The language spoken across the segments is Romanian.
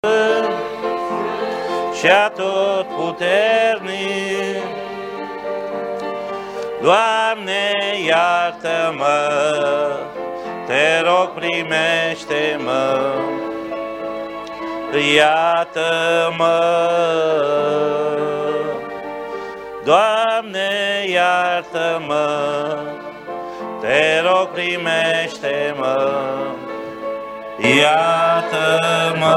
și atotputernic. Doamne, iartă-mă, te rog, primește-mă, iartă-mă. Doamne, iartă-mă, te rog, primește-mă, iartă-mă.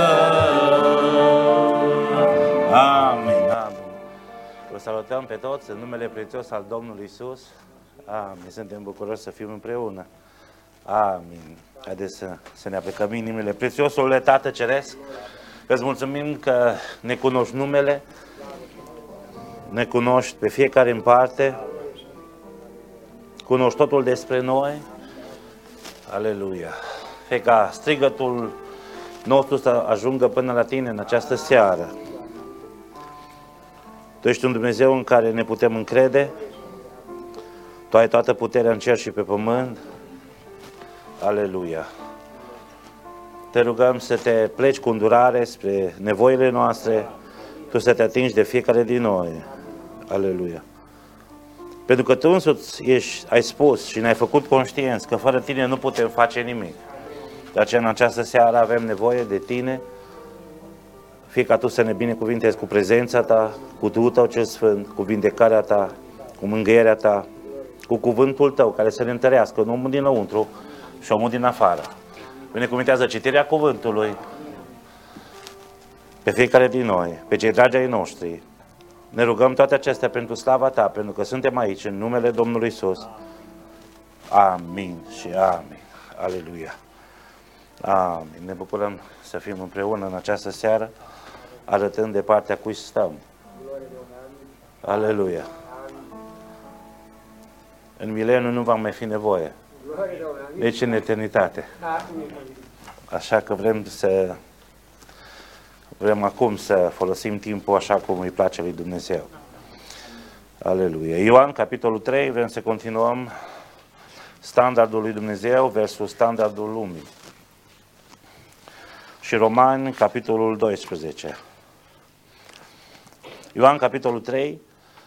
Amin, amin. Vă salutăm pe toți în numele prețios al Domnului Iisus. Amin. Suntem bucuroși să fim împreună. Amin. Haideți să ne aplicăm inimile. Prețiosule Tată Ceresc, îți mulțumim că ne cunoști numele, ne cunoști pe fiecare în parte, cunoști totul despre noi. Aleluia. Fie ca strigătul nostru să ajungă până la Tine în această seară. Tu ești un Dumnezeu în care ne putem încrede. Tu ai toată puterea în cer și pe pământ. Aleluia. Te rugăm să te pleci cu îndurare spre nevoile noastre, Tu să te atingi de fiecare din noi. Aleluia. Pentru că Tu însuți ai spus și ne-ai făcut conștienți că fără Tine nu putem face nimic. De aceea în această seară avem nevoie de Tine, fie ca Tu să ne binecuvintezi cu prezența Ta, cu Duhul Tău cel Sfânt, cu vindecarea Ta, cu mângâierea Ta, cu cuvântul Tău care să ne întărească în omul dinăuntru și omul din afară. Binecuvintează citirea cuvântului pe fiecare din noi, pe cei dragi ai noștri. Ne rugăm toate acestea pentru slava Ta, pentru că suntem aici în numele Domnului Iisus. Amin și amin. Aleluia. Amin. Ne bucurăm să fim împreună în această seară, arătând de partea cui stăm. Aleluia. În mileniu nu va mai fi nevoie, deci în eternitate. Așa că vrem acum să folosim timpul așa cum îi place lui Dumnezeu. Aleluia. Ioan, capitolul 3, vrem să continuăm standardul lui Dumnezeu versus standardul lumii. Și Romani, capitolul 12. Ioan, capitolul 3.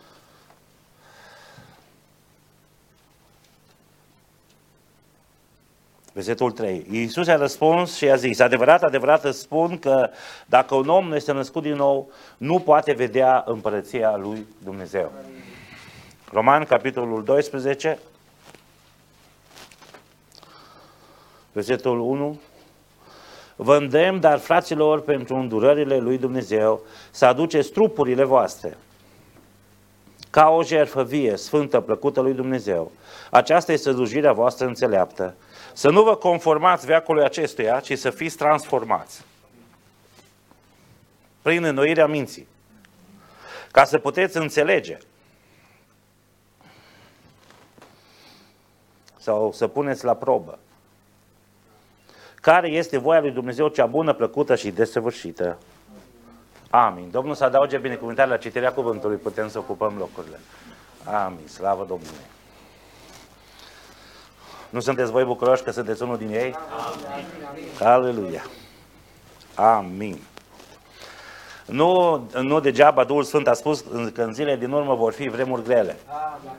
Versetul 3. Iisus a răspuns și a zis: adevărat, adevărat îți spun că dacă un om nu este născut din nou, nu poate vedea împărăția lui Dumnezeu. Romani, capitolul 12. Versetul 1. Vă îndemn, dar fraților, pentru îndurările lui Dumnezeu, să aduceți trupurile voastre ca o jertfă vie, sfântă, plăcută lui Dumnezeu. Aceasta este slujirea voastră înțeleaptă. Să nu vă conformați veacului acestuia, ci să fiți transformați prin înnoirea minții, ca să puteți înțelege sau să puneți la probă care este voia lui Dumnezeu cea bună, plăcută și desăvârșită. Amin. Domnul să adauge binecuvântare la citirea cuvântului, putem să ocupăm locurile. Amin. Slavă Domnului. Nu sunteți voi bucuroși că sunteți unul din ei? Amin. Aleluia. Amin. Nu degeaba Duhul Sfânt a spus că în zilele din urmă vor fi vremuri grele. Amin.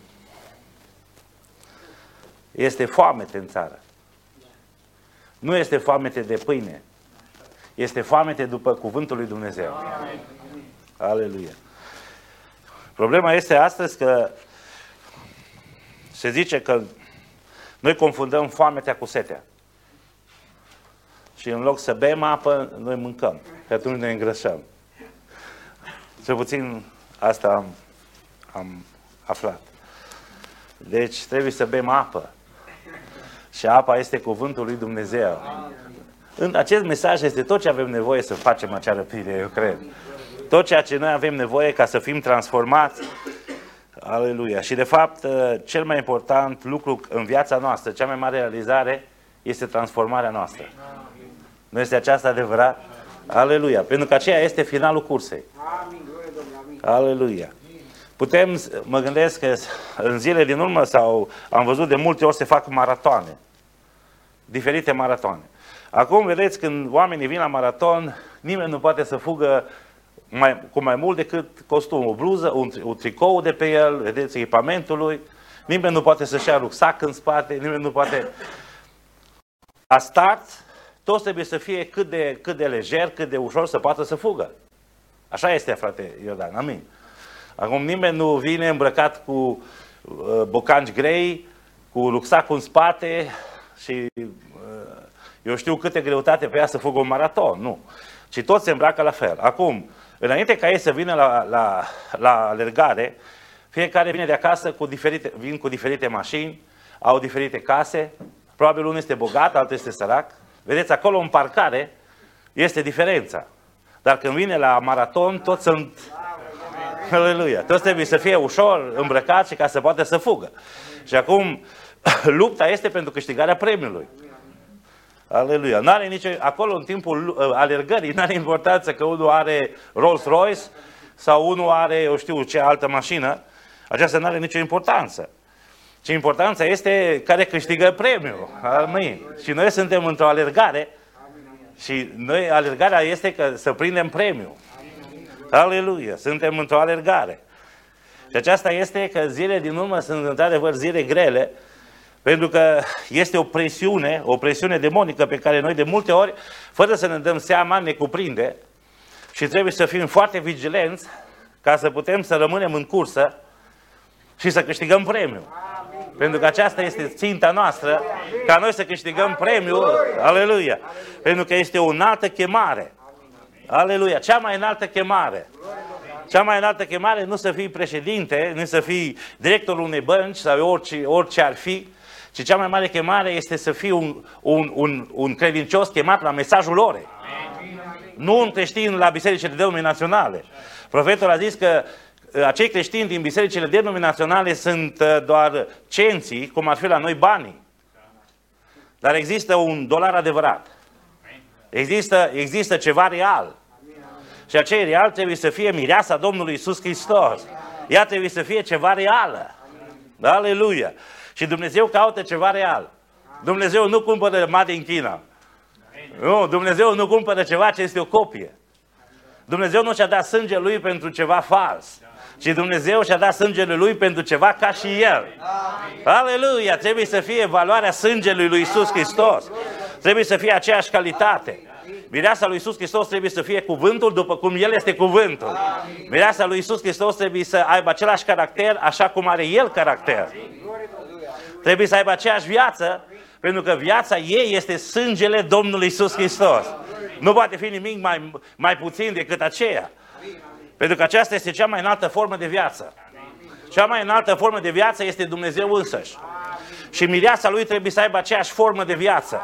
Este foamete în țară. Nu este foamete de pâine. Este foamete după cuvântul lui Dumnezeu. Amin. Aleluia. Problema este astăzi că se zice că noi confundăm foametea cu setea. Și în loc să bem apă, noi mâncăm. Și atunci ne îngrășăm. Cel puțin asta am aflat. Deci trebuie să bem apă. Și apa este cuvântul lui Dumnezeu. În acest mesaj este tot ce avem nevoie să facem acea răpire, eu cred. Tot ceea ce noi avem nevoie ca să fim transformați. Aleluia. Și de fapt, cel mai important lucru în viața noastră, cea mai mare realizare, este transformarea noastră. Nu este aceasta adevărat? Aleluia. Pentru că aceea este finalul cursei. Aleluia. Mă gândesc că în zile din urmă am văzut de multe ori se fac maratoane. Diferite maratoane. Acum, vedeți, când oamenii vin la maraton, nimeni nu poate să fugă cu mai mult decât costum, o bluză, un tricou de pe el, vedeți, echipamentul lui. Nimeni nu poate să-și ia rucsac în spate, nimeni nu poate... La start, toți trebuie să fie cât de lejer, cât de ușor să poată să fugă. Așa este, frate Iordan, amin. Acum nimeni nu vine îmbrăcat cu bocanci grei, cu rucsacul în spate și eu știu câte greutate pe ea să fugă un maraton, nu. Ci toți se îmbracă la fel. Acum, înainte ca ei să vină la alergare, fiecare vine de acasă vin cu diferite mașini, au diferite case, probabil unul este bogat, altul este sărac. Vedeți, acolo în parcare este diferența. Dar când vine la maraton, toți sunt... Aleluia! Toți trebuie să fie ușor îmbrăcați și ca să poată să fugă. Și acum, lupta este pentru câștigarea premiului. Aleluia! N-are nicio... Acolo, în timpul alergării, n-are importanță că unul are Rolls-Royce sau unul are, eu știu ce altă mașină. Aceasta n-are nicio importanță. Ce importanța este care câștigă premiul. Amin. Și noi suntem într-o alergare și noi, alergarea este să prindem premiul. Aleluia! Suntem într-o alergare. Și aceasta este că zile din urmă sunt într-adevăr zile grele, pentru că este o presiune demonică pe care noi de multe ori, fără să ne dăm seama, ne cuprinde și trebuie să fim foarte vigilenți ca să putem să rămânem în cursă și să câștigăm premiul. Pentru că aceasta este ținta noastră, ca noi să câștigăm premiul, aleluia, pentru că este o înaltă chemare. Aleluia, cea mai înaltă chemare. Cea mai înaltă chemare nu să fii președinte, nu să fii directorul unei bănci sau orice ar fi, ci cea mai mare chemare este să fii un credincios chemat la mesajul orei. Nu un creștin la bisericile denominaționale. Profetul a zis că acei creștini din bisericile denominaționale sunt doar cenții, cum ar fi la noi banii. Dar există un dolar adevărat. Există ceva real. Și acei real trebuie să fie mireasa Domnului Iisus Hristos. Ea trebuie să fie ceva reală. Aleluia! Și Dumnezeu caută ceva real. Dumnezeu nu cumpără Made in China. Nu, Dumnezeu nu cumpără ceva ce este o copie. Dumnezeu nu și-a dat sângele Lui pentru ceva fals. Și Dumnezeu și-a dat sângele Lui pentru ceva ca și El. Aleluia! Trebuie să fie valoarea sângelui lui Iisus Hristos. Trebuie să fie aceeași calitate. Mireasa lui Iisus Hristos trebuie să fie cuvântul după cum El este cuvântul. Mireasa lui Iisus Hristos trebuie să aibă același caracter așa cum are El caracter. Trebuie să aibă aceeași viață, pentru că viața ei este sângele Domnului Iisus Hristos. Nu poate fi nimic mai puțin decât aceea. Pentru că aceasta este cea mai înaltă formă de viață. Cea mai înaltă formă de viață este Dumnezeu însăși. Și mireasa Lui trebuie să aibă aceeași formă de viață.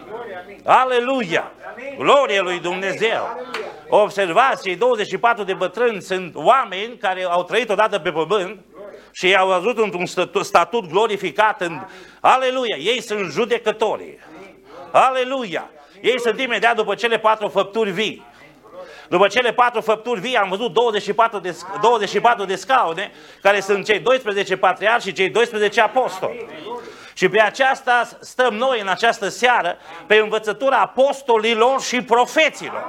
Aleluia! Glorie lui Dumnezeu! Observați, cei 24 de bătrâni sunt oameni care au trăit odată pe pământ și i-au văzut într-un statut glorificat. Aleluia! Ei sunt judecătorii. Aleluia! Ei sunt imediat după cele 4 făpturi vii. După cele 4 făpturi vii am văzut 24 de scaune, care sunt cei 12 patriarhi și cei 12 apostoli. Și pe aceasta stăm noi în această seară, pe învățătura apostolilor și profeților.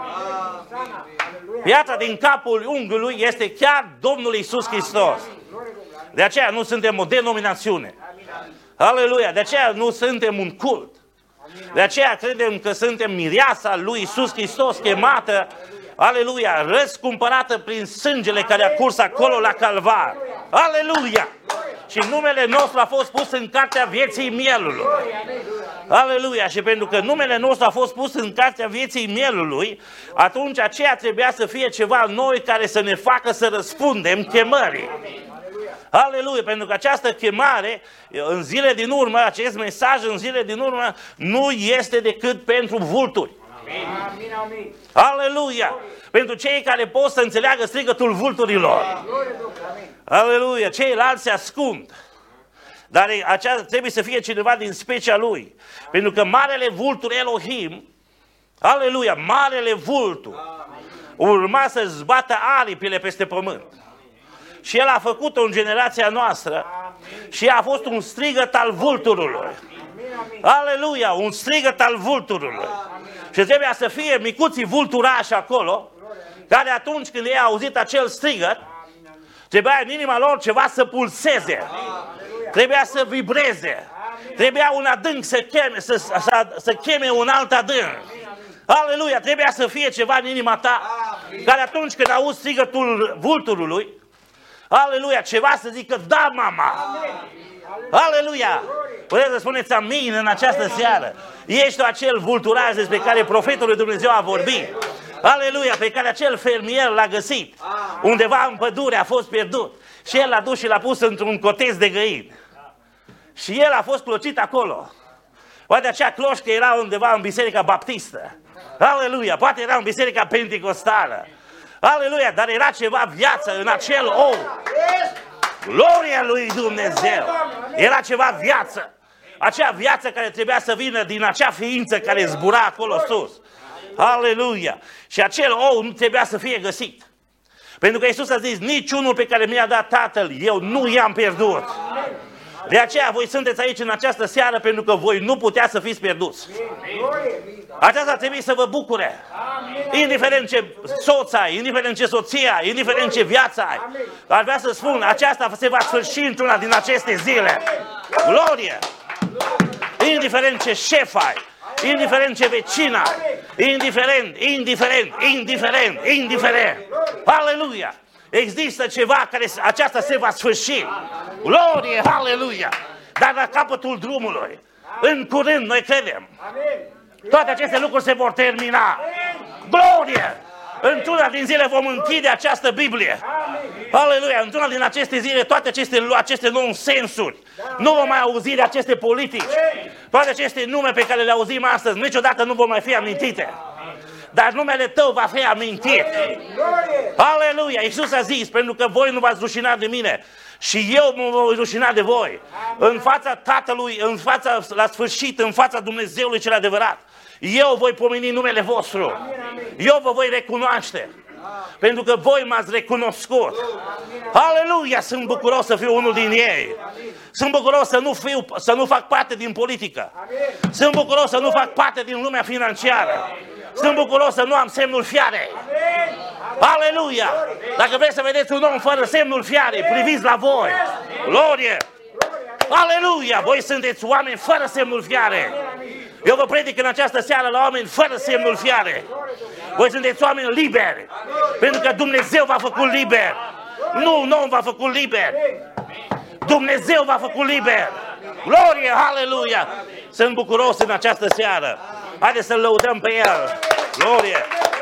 Piatra din capul unghiului este chiar Domnul Iisus Hristos. De aceea nu suntem o denominațiune. Aleluia! De aceea nu suntem un cult. De aceea credem că suntem mireasa lui Iisus Hristos, chemată, aleluia, răscumpărată prin sângele care a curs acolo la Calvar. Aleluia! Și numele nostru a fost pus în cartea vieții mielului. Aleluia! Și pentru că numele nostru a fost pus în cartea vieții mielului, atunci aceea trebuia să fie ceva noi care să ne facă să răspundem chemării. Aleluia! Pentru că această chemare, în zile din urmă, acest mesaj în zile din urmă, nu este decât pentru vulturi. Amin, amin. Aleluia! Pentru cei care pot să înțeleagă strigătul vulturilor. Aleluia! Ceilalți se ascund. Dar trebuie să fie cineva din specia lui. Pentru că marele vultur Elohim, aleluia, marele vultur, urma să zbată aripile peste pământ. Și El a făcut-o în generația noastră și a fost un strigăt al vulturului. Aleluia, un strigăt al vulturului. Și trebuia să fie micuții vulturași acolo, care atunci când ei au auzit acel strigăt, trebuia în inima lor ceva să pulseze, trebuia să vibreze, trebuia un adânc să cheme un alt adânc. Aleluia, trebuia să fie ceva în inima ta, care atunci când auzi strigătul vulturului, aleluia, ceva să zică, da, mama! Aleluia! Puteți să spuneți amin în această seară. Ești acel vulturaj despre care profetul lui Dumnezeu a vorbit. Aleluia, pe care acel fermier l-a găsit. Undeva în pădure a fost pierdut. Și el l-a dus și l-a pus într-un cotez de găini. Și el a fost clocit acolo. Poate acea cloșcă era undeva în biserica baptistă. Aleluia, poate era în biserica pentecostală. Aleluia, dar era ceva viață în acel om. Gloria lui Dumnezeu! Era ceva viață. Acea viață care trebuia să vină din acea ființă care zbura acolo sus. Aleluia! Și acel ou nu trebuia să fie găsit. Pentru că Iisus a zis, niciunul pe care mi-a dat Tatăl, eu nu i-am pierdut. De aceea voi sunteți aici în această seară pentru că voi nu putea să fiți pierduți. Aceasta trebuie să vă bucure. Indiferent ce soț ai, indiferent ce soție ai, indiferent ce viață ai. Aș vrea să spun, aceasta se va sfârși într-una din aceste zile. Glorie! Indiferent ce șef ai, indiferent ce vecin ai, indiferent. Aleluia! Există ceva care aceasta se va sfârși. Glorie, aleluia! Dar la capătul drumului, în curând, noi credem, toate aceste lucruri se vor termina. Glorie! Într-una din zile vom închide această Biblie. Aleluia! Într-una din aceste zile, toate aceste nonsensuri, nu vom mai auzi de aceste politici. Toate aceste nume pe care le auzim astăzi, niciodată nu vor mai fi amintite. Dar numele tău va fi amintit. Aleluia! Iisus a zis, pentru că voi nu v-ați rușinat de mine și eu mă voi rușina de voi. În fața Tatălui, la sfârșit, în fața Dumnezeului cel adevărat. Eu voi pomeni numele vostru. Eu vă voi recunoaște. Pentru că voi m-ați recunoscut. Aleluia! Sunt bucuros să fiu unul din ei. Sunt bucuros să nu fac parte din politică. Sunt bucuros să nu fac parte din lumea financiară. Sunt bucuros să nu am semnul fiarei. Aleluia! Dacă vreți să vedeți un om fără semnul fiarei, priviți la voi. Glorie! Aleluia! Voi sunteți oameni fără semnul fiarei. Eu vă predic în această seară la oameni fără semnul fiarei. Voi sunteți oameni liberi. Pentru că Dumnezeu v-a făcut liber. Nu v-a făcut liber. Dumnezeu v-a făcut liber. Glorie! Aleluia! Sunt bucuros în această seară. Haideți să-L lăudăm pe El. Glorie!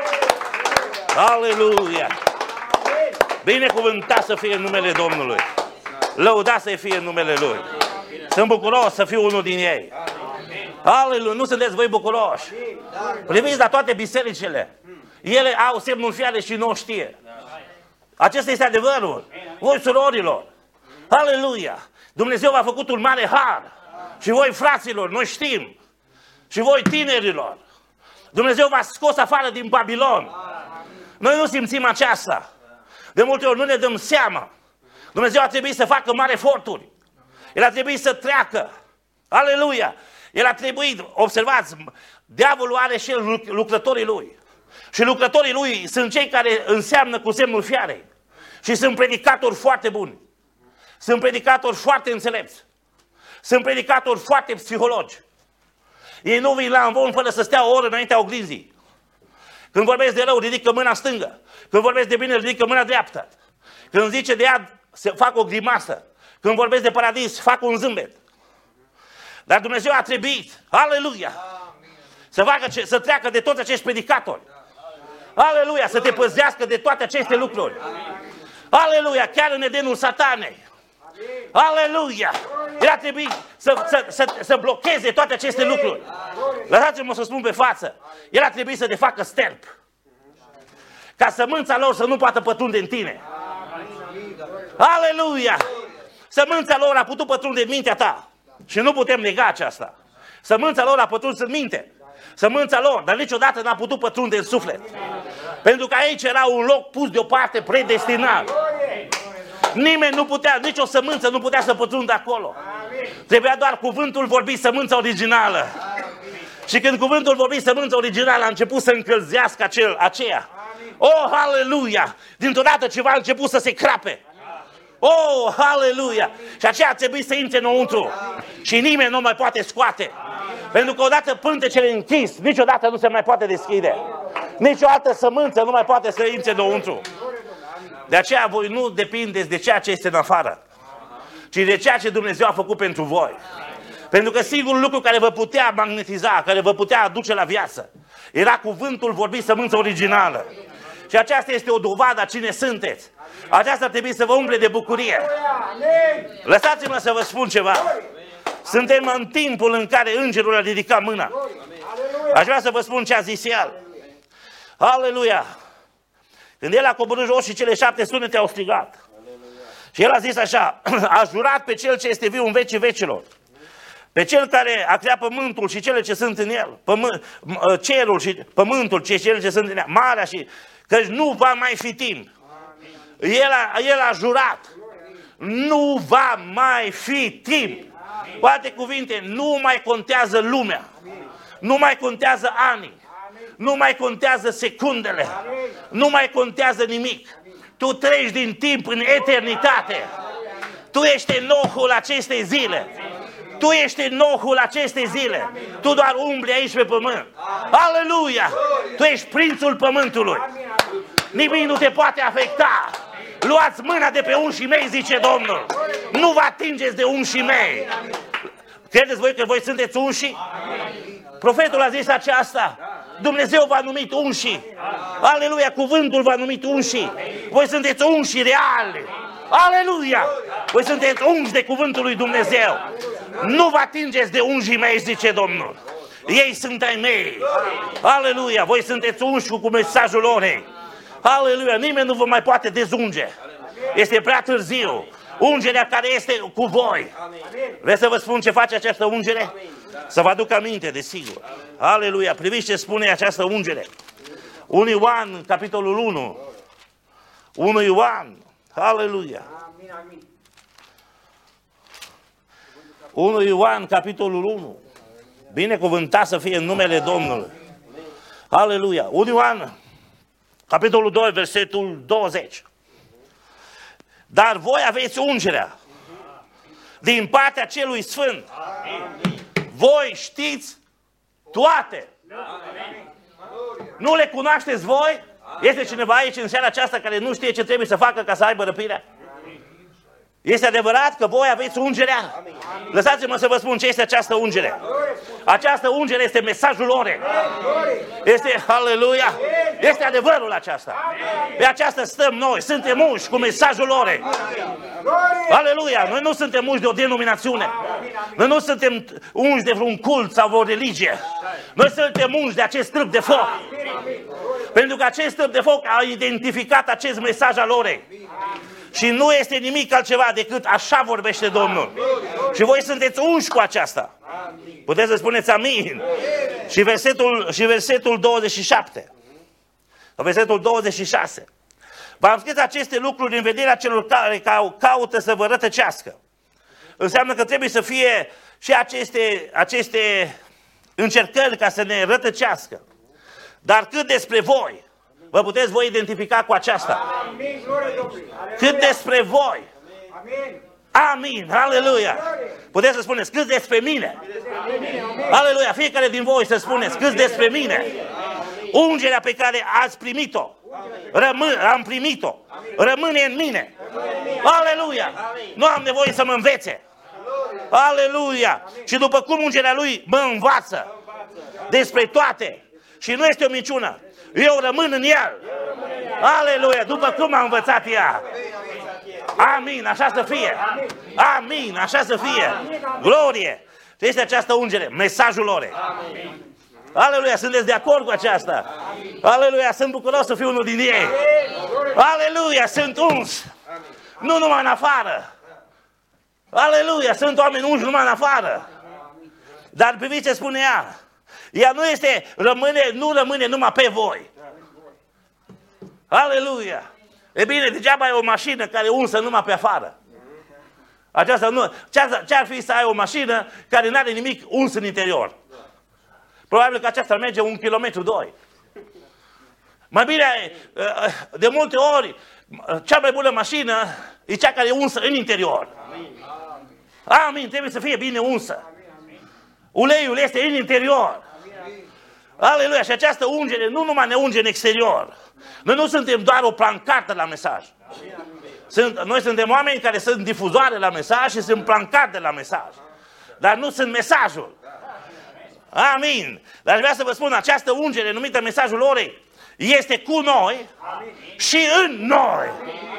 Aleluia! Binecuvântat să fie numele Domnului. Lăudat să fie numele Lui. Sunt bucuros să fiu unul din ei. Aleluia! Nu sunteți voi bucuroși? Priviți la toate bisericile. Ele au semnul fiarei și nu o știe. Acesta este adevărul. Voi, surorilor. Aleluia! Dumnezeu v-a făcut un mare har. Și voi, fraților, noi știm. Și voi, tinerilor. Dumnezeu v-a scos afară din Babilon. Noi nu simțim aceasta. De multe ori nu ne dăm seama. Dumnezeu a trebuit să facă mari eforturi. El a trebuit să treacă. Aleluia! El a trebuit, observați, diavolul are și el lucrătorii lui. Și lucrătorii lui sunt cei care înseamnă cu semnul fiarei. Și sunt predicatori foarte buni. Sunt predicatori foarte înțelepți. Sunt predicatori foarte psihologi. Ei nu vin la învon fără să stea o oră înaintea oglinzii. Când vorbesc de rău, ridică mâna stângă. Când vorbesc de bine, ridică mâna dreaptă. Când zice de iad, fac o grimasă. Când vorbesc de paradis, fac un zâmbet. Dar Dumnezeu a trebuit, aleluia, să treacă de toți acești predicatori. Aleluia, să te păzească de toate aceste lucruri. Aleluia, chiar în Edenul Satanei. Aleluia! El a trebuit să blocheze toate aceste lucruri. Lăsați-mă să spun pe față. El a trebuit să te facă sterp. Ca sămânța lor să nu poată pătrunde în tine. Aleluia! Sămânța lor a putut pătrunde în mintea ta. Și nu putem nega aceasta. Sămânța lor a pătruns în minte. Sămânța lor, dar niciodată n-a putut pătrunde în suflet. Pentru că aici era un loc pus deoparte, predestinat. Nimeni nu putea, nicio sămânță nu putea să pătrundă acolo. Trebuia doar cuvântul vorbit, sămânța originală. Și când cuvântul vorbit, sămânța originală a început să încălzească aceea. Oh, haleluia! Dintr-o dată ceva a început să se crape. Oh, haleluia! Și aceea trebuie să intre înăuntru. Și nimeni nu mai poate scoate. Pentru că odată pântecele închis, niciodată nu se mai poate deschide. Nici o altă sămânță nu mai poate să intre înăuntru. De aceea voi nu depindeți de ceea ce este în afară, ci de ceea ce Dumnezeu a făcut pentru voi. Pentru că singurul lucru care vă putea magnetiza, care vă putea aduce la viață, era cuvântul vorbit, sămânța originală. Și aceasta este o dovadă a cine sunteți. Aceasta trebuie să vă umple de bucurie. Lăsați-mă să vă spun ceva. Suntem în timpul în care îngerul a ridicat mâna. Aș vrea să vă spun ce a zis el. Aleluia! Când el a coborât jos și cele 7 sunete au strigat. Și el a zis așa, a jurat pe cel ce este viu în vecii vecilor, pe cel care a creat pământul și cele ce sunt în el, cerul și pământul și cele ce sunt în el, marea și că nu va mai fi timp. El a jurat, nu va mai fi timp. Cu alte cuvinte, nu mai contează lumea, nu mai contează anii, nu mai contează secundele, nu mai contează nimic. Tu treci din timp în eternitate. Tu ești Enohul acestei zile. Tu ești Enohul acestei zile. Tu doar umbli aici pe pământ. Aleluia! Tu ești prințul pământului. Nimic nu te poate afecta. Luați mâna de pe unșii mei, zice Domnul. Nu vă atingeți de unșii mei. Credeți voi că voi sunteți unșii? Profetul a zis aceasta. Dumnezeu v-a numit unșii. Aleluia, cuvântul v-a numit unșii. Voi sunteți unșii reali. Aleluia! Voi sunteți unși de cuvântul lui Dumnezeu. Nu vă atingeți de unșii mei, zice Domnul. Ei sunt ai mei. Aleluia, voi sunteți unși cu mesajul lor. Aleluia, nimeni nu vă mai poate dezunge. Este prea târziu. Ungerea care este cu voi. Vreți să vă spun ce face această ungere? Să vă aduc aminte, desigur. Aleluia, priviți ce spune această ungere. 1 Ioan, capitolul 1. 1 Ioan, aleluia. 1 Ioan, capitolul 1. Binecuvântat să fie în numele Domnului. Aleluia. 1 Ioan, capitolul 2, versetul 20. Dar voi aveți ungerea din partea celui Sfânt. Voi știți toate. Nu le cunoașteți voi? Este cineva aici în seara aceasta care nu știe ce trebuie să facă ca să aibă răpirea? Este adevărat că voi aveți ungerea? Lăsați-mă să vă spun ce este această ungere. Această ungere este mesajul lor. Este, aleluia, este adevărul aceasta. Pe aceasta stăm noi, suntem unși cu mesajul lor. Aleluia, noi nu suntem unși de o denominațiune. Noi nu suntem unși de vreun cult sau vreo religie. Noi suntem unși de acest stâlp de foc. Pentru că acest stâlp de foc a identificat acest mesaj al lor. Și nu este nimic altceva decât așa vorbește Domnul. Și voi sunteți unși cu aceasta. Puteți să spuneți amin. Și versetul 27. Versetul 26. V-am scris aceste lucruri în vederea celor care caută să vă rătăcească. Înseamnă că trebuie să fie și aceste încercări ca să ne rătăcească. Dar cât despre voi, vă puteți voi identifica cu aceasta. Cât despre voi. Amin. Aleluia. Puteți să spuneți, cât despre mine. Aleluia. Fiecare din voi să spuneți, cât despre mine. Ungerea pe care ați primit-o. Am primit-o. Rămâne în mine. Aleluia. Nu am nevoie să mă învețe. Aleluia. Și după cum ungerea lui mă învață despre toate. Și nu este o minciună. Eu rămân în el. Aleluia, după cum a învățat ea. Amin, așa să fie. Amin, așa să fie. Glorie. Este această ungere, mesajul lor. Aleluia, sunteți de acord cu aceasta? Aleluia, sunt bucuros să fiu unul din ei. Aleluia, sunt uns. Nu numai în afară. Aleluia, sunt oameni unși numai în afară. Dar priviți ce spune ea. Ea nu este, nu rămâne numai pe voi. Aleluia! E bine, degeaba ai o mașină care e unsă numai pe afară. Aceasta nu. Ce-ar fi să ai o mașină care nu are nimic uns în interior? Probabil că aceasta merge 1 kilometru, 2. Mai bine, de multe ori, cea mai bună mașină e cea care e unsă în interior. Amin, trebuie să fie bine unsă. Uleiul este în interior. Aleluia, și această ungere nu numai ne unge în exterior. Noi nu suntem doar o plancartă la mesaj. Noi suntem oameni care sunt difuzoare la mesaj și sunt plancarte la mesaj. Dar nu sunt mesajul. Amin. Dar vreau să vă spun, această ungere numită mesajul orei este cu noi și în noi.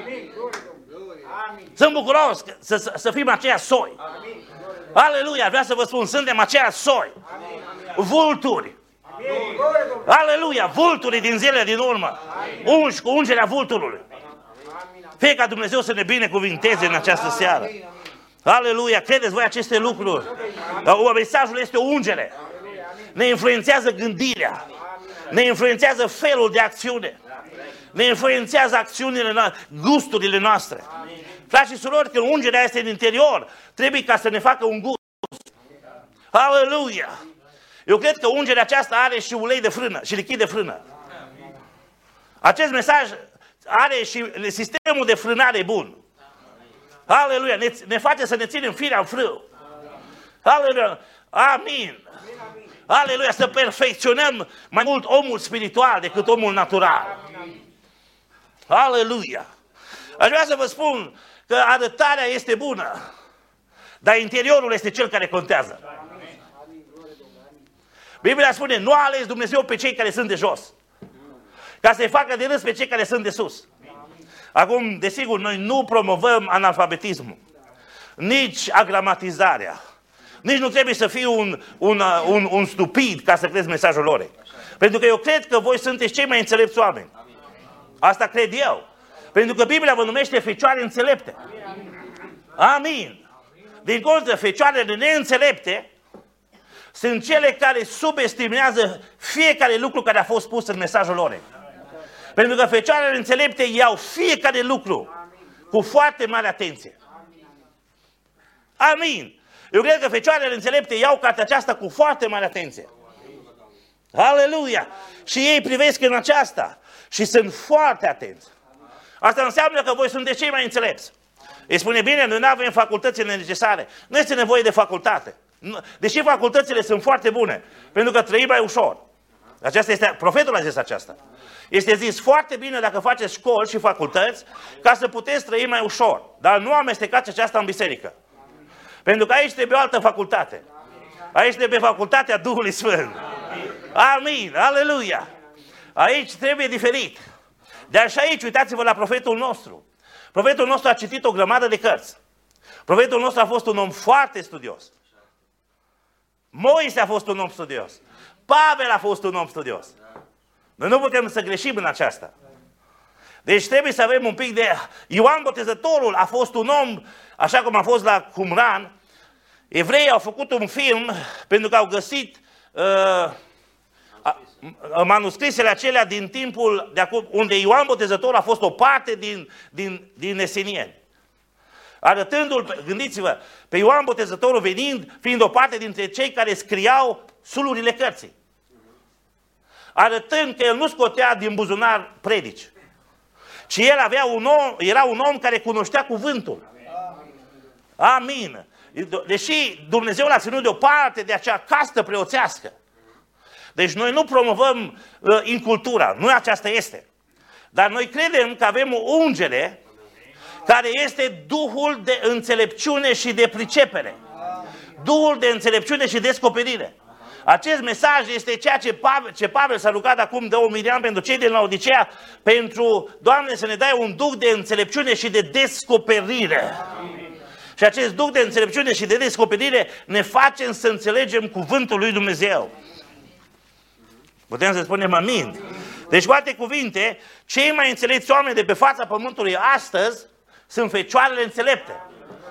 Sunt bucuros să fim aceia soi. Aleluia, vreau să vă spun, suntem aceia soi. Vulturi. Aleluia, vulturii din zilele din urmă. Ungi cu ungerea vulturului. Fie ca Dumnezeu să ne binecuvinteze în această seară. Aleluia, credeți voi aceste lucruri? Mesajul este o ungere. Ne influențează gândirea. Ne influențează felul de acțiune. Ne influențează acțiunile noastre, gusturile noastre. Frați și surori, când ungerea este în interior, trebuie ca să ne facă un gust. Aleluia! Eu cred că ungerea aceasta are și ulei de frână și lichid de frână. Acest mesaj are și sistemul de frânare bun. Aleluia! Ne face să ne ținem firea în frâu. Aleluia! Amin! Aleluia! Să perfecționăm mai mult omul spiritual decât omul natural. Aleluia! Aș vrea să vă spun că arătarea este bună, dar interiorul este cel care contează. Biblia spune, nu a ales Dumnezeu pe cei care sunt de jos, ca să-i facă de râs pe cei care sunt de sus. Acum, desigur, noi nu promovăm analfabetismul, nici agramatizarea, nici nu trebuie să fii un stupid ca să crezi mesajul lor. Pentru că eu cred că voi sunteți cei mai înțelepți oameni. Asta cred eu. Pentru că Biblia vă numește fecioare înțelepte. Amin. Din contră, fecioarele neînțelepte sunt cele care subestimează fiecare lucru care a fost pus în mesajul lor. Pentru că fecioarele înțelepte iau fiecare lucru cu foarte mare atenție. Amin. Eu cred că fecioarele înțelepte iau cartea aceasta cu foarte mare atenție. Aleluia. Și ei privesc în aceasta și sunt foarte atenți. Asta înseamnă că voi sunteți cei mai înțelepți. Îi spune, bine, noi nu avem facultățile necesare. Nu este nevoie de facultate. Deși facultățile sunt foarte bune, pentru că trăim mai ușor. Aceasta este, profetul a zis aceasta. Este zis foarte bine dacă faceți școli și facultăți ca să puteți trăi mai ușor. Dar nu amestecați aceasta în biserică. Pentru că aici trebuie o altă facultate. Aici trebuie facultatea Duhului Sfânt. Amin, aleluia. Aici trebuie diferit. Dar și aici, uitați-vă la profetul nostru. Profetul nostru a citit o grămadă de cărți. Profetul nostru a fost un om foarte studios. Moise a fost un om studios. Pavel a fost un om studios. Noi nu putem să greșim în aceasta. Deci trebuie să avem un pic de... Ioan Botezătorul a fost un om, așa cum a fost la Qumran. Evreii au făcut un film pentru că au găsit manuscrisele acelea din timpul de acum, unde Ioan Botezătorul a fost o parte din Esenieni. Arătându-l, gândiți-vă, pe Ioan Botezătorul fiind o parte dintre cei care scriau sulurile cărții. Arătând că el nu scotea din buzunar predici, ci el era un om care cunoștea cuvântul. Amin. Deși Dumnezeu l-a ținut deoparte de acea castă preoțească. Deci noi nu promovăm incultura, nu aceasta este. Dar noi credem că avem o ungere care este Duhul de înțelepciune și de pricepere. Duhul de înțelepciune și descoperire. Acest mesaj este ceea ce Pavel s-a rugat acum 2000 de ani pentru cei din Laodicea, pentru, Doamne, să ne dai un duh de înțelepciune și de descoperire. Și acest duh de înțelepciune și de descoperire ne face să înțelegem cuvântul lui Dumnezeu. Putem să spunem amin. Deci, cu alte cuvinte, cei mai înțelepți oameni de pe fața pământului astăzi sunt fecioarele înțelepte.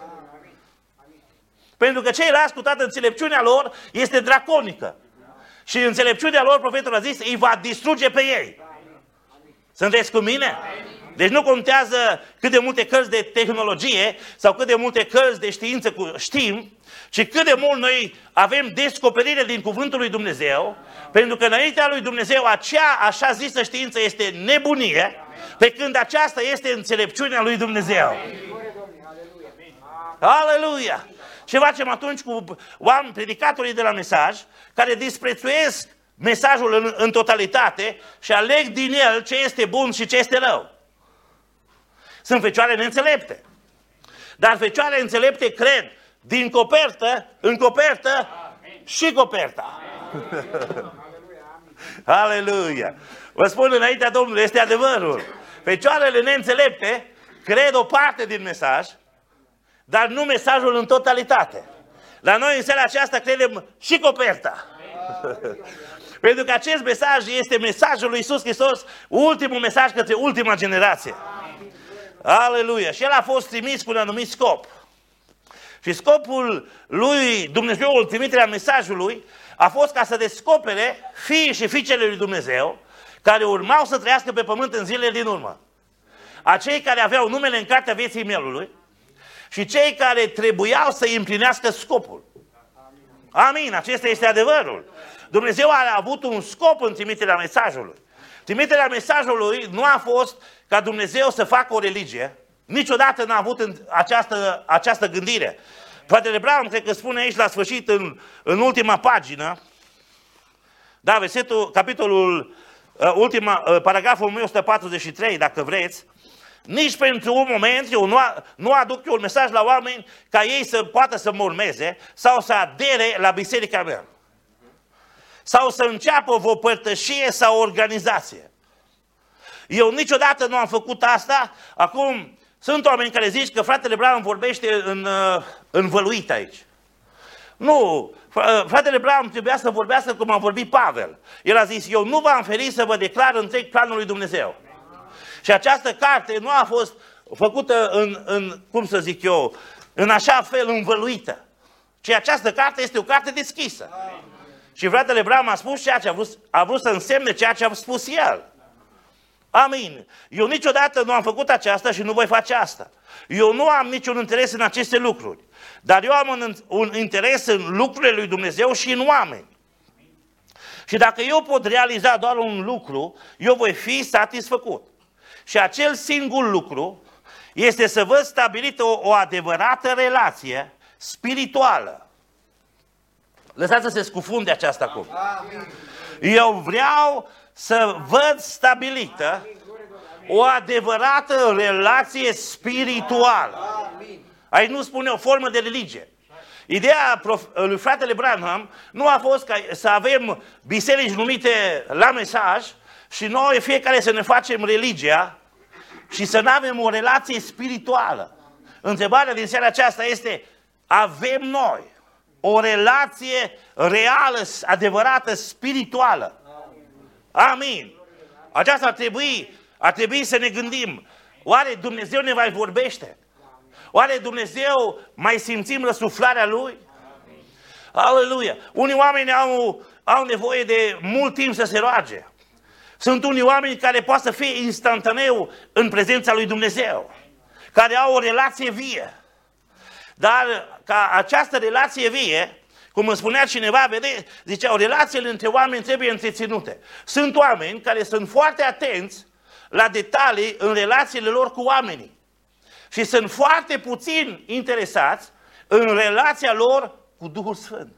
Pentru că ceilalți, cu toată înțelepciunea lor, este draconică. Și înțelepciunea lor, profetul a zis, îi va distruge pe ei. Sunteți cu mine? Deci nu contează cât de multe cărți de tehnologie sau cât de multe cărți de știință știm, ci cât de mult noi avem descoperire din cuvântul lui Dumnezeu, pentru că înaintea lui Dumnezeu acea așa zisă știință este nebunie, pe când aceasta este înțelepciunea lui Dumnezeu. Aleluia! Ce facem atunci cu oameni, predicatorii de la mesaj, care disprețuiesc mesajul în totalitate și aleg din el ce este bun și ce este rău? Sunt fecioare neînțelepte. Dar fecioare înțelepte cred din copertă în copertă și coperta. Aleluia! Vă spun înaintea Domnului, este adevărul. Fecioarele neînțelepte cred o parte din mesaj, dar nu mesajul în totalitate. La noi în seara aceasta credem și coperta. Pentru că acest mesaj este mesajul lui Iisus Hristos, ultimul mesaj către ultima generație. Aleluia! Și el a fost trimis cu un anumit scop. Și scopul lui Dumnezeu, în trimiterea mesajului, a fost ca să descopere fiii și fiicele lui Dumnezeu, care urmau să trăiască pe pământ în zilele din urmă. Acei care aveau numele în cartea vieții mielului și cei care trebuiau să împlinească scopul. Amin, acesta este adevărul. Dumnezeu a avut un scop în trimiterea mesajului. Trimiterea mesajului nu a fost ca Dumnezeu să facă o religie. Niciodată n-a avut această gândire. Fratele Branham, cred că spune aici la sfârșit, în ultima pagină, da, versetul, capitolul, paragraful 1143, dacă vreți, nici pentru un moment eu nu aduc eu un mesaj la oameni ca ei să poată să mă urmeze sau să adere la biserica mea. Sau să înceapă o părtășie sau o organizație. Eu niciodată nu am făcut asta. Acum, sunt oameni care zic că fratele Branham vorbește învăluit aici. Nu, fratele Branham trebuia să vorbească cum a vorbit Pavel. El a zis, eu nu v-am ferit să vă declar întreg planul lui Dumnezeu. Și această carte nu a fost făcută cum să zic eu, în așa fel învăluită. Ci această carte este o carte deschisă. Și fratele Branham a spus ceea ce a vrut să însemne ceea ce a spus el. Amin. Eu niciodată nu am făcut aceasta și nu voi face asta. Eu nu am niciun interes în aceste lucruri. Dar eu am un interes în lucrurile lui Dumnezeu și în oameni. Și dacă eu pot realiza doar un lucru, eu voi fi satisfăcut. Și acel singur lucru este să văd stabilită o adevărată relație spirituală. Lăsați să se scufunde aceasta acum. Eu vreau să văd stabilită o adevărată relație spirituală. Aici nu spune o formă de religie. Ideea lui fratele Branham nu a fost ca să avem biserici numite la mesaj și noi fiecare să ne facem religia și să nu avem o relație spirituală. Întrebarea din seara aceasta este, avem noi o relație reală, adevărată, spirituală? Amin. Aceasta ar trebui să ne gândim. Oare Dumnezeu ne mai vorbește? Oare Dumnezeu mai simțim răsuflarea Lui? Aleluia! Unii oameni au nevoie de mult timp să se roage. Sunt unii oameni care poate să fie instantaneu în prezența lui Dumnezeu, care au o relație vie. Dar ca această relație vie, cum îmi spunea cineva, vedeți, ziceau, relațiile între oameni trebuie întreținute. Sunt oameni care sunt foarte atenți la detalii în relațiile lor cu oamenii. Și sunt foarte puțin interesați în relația lor cu Duhul Sfânt.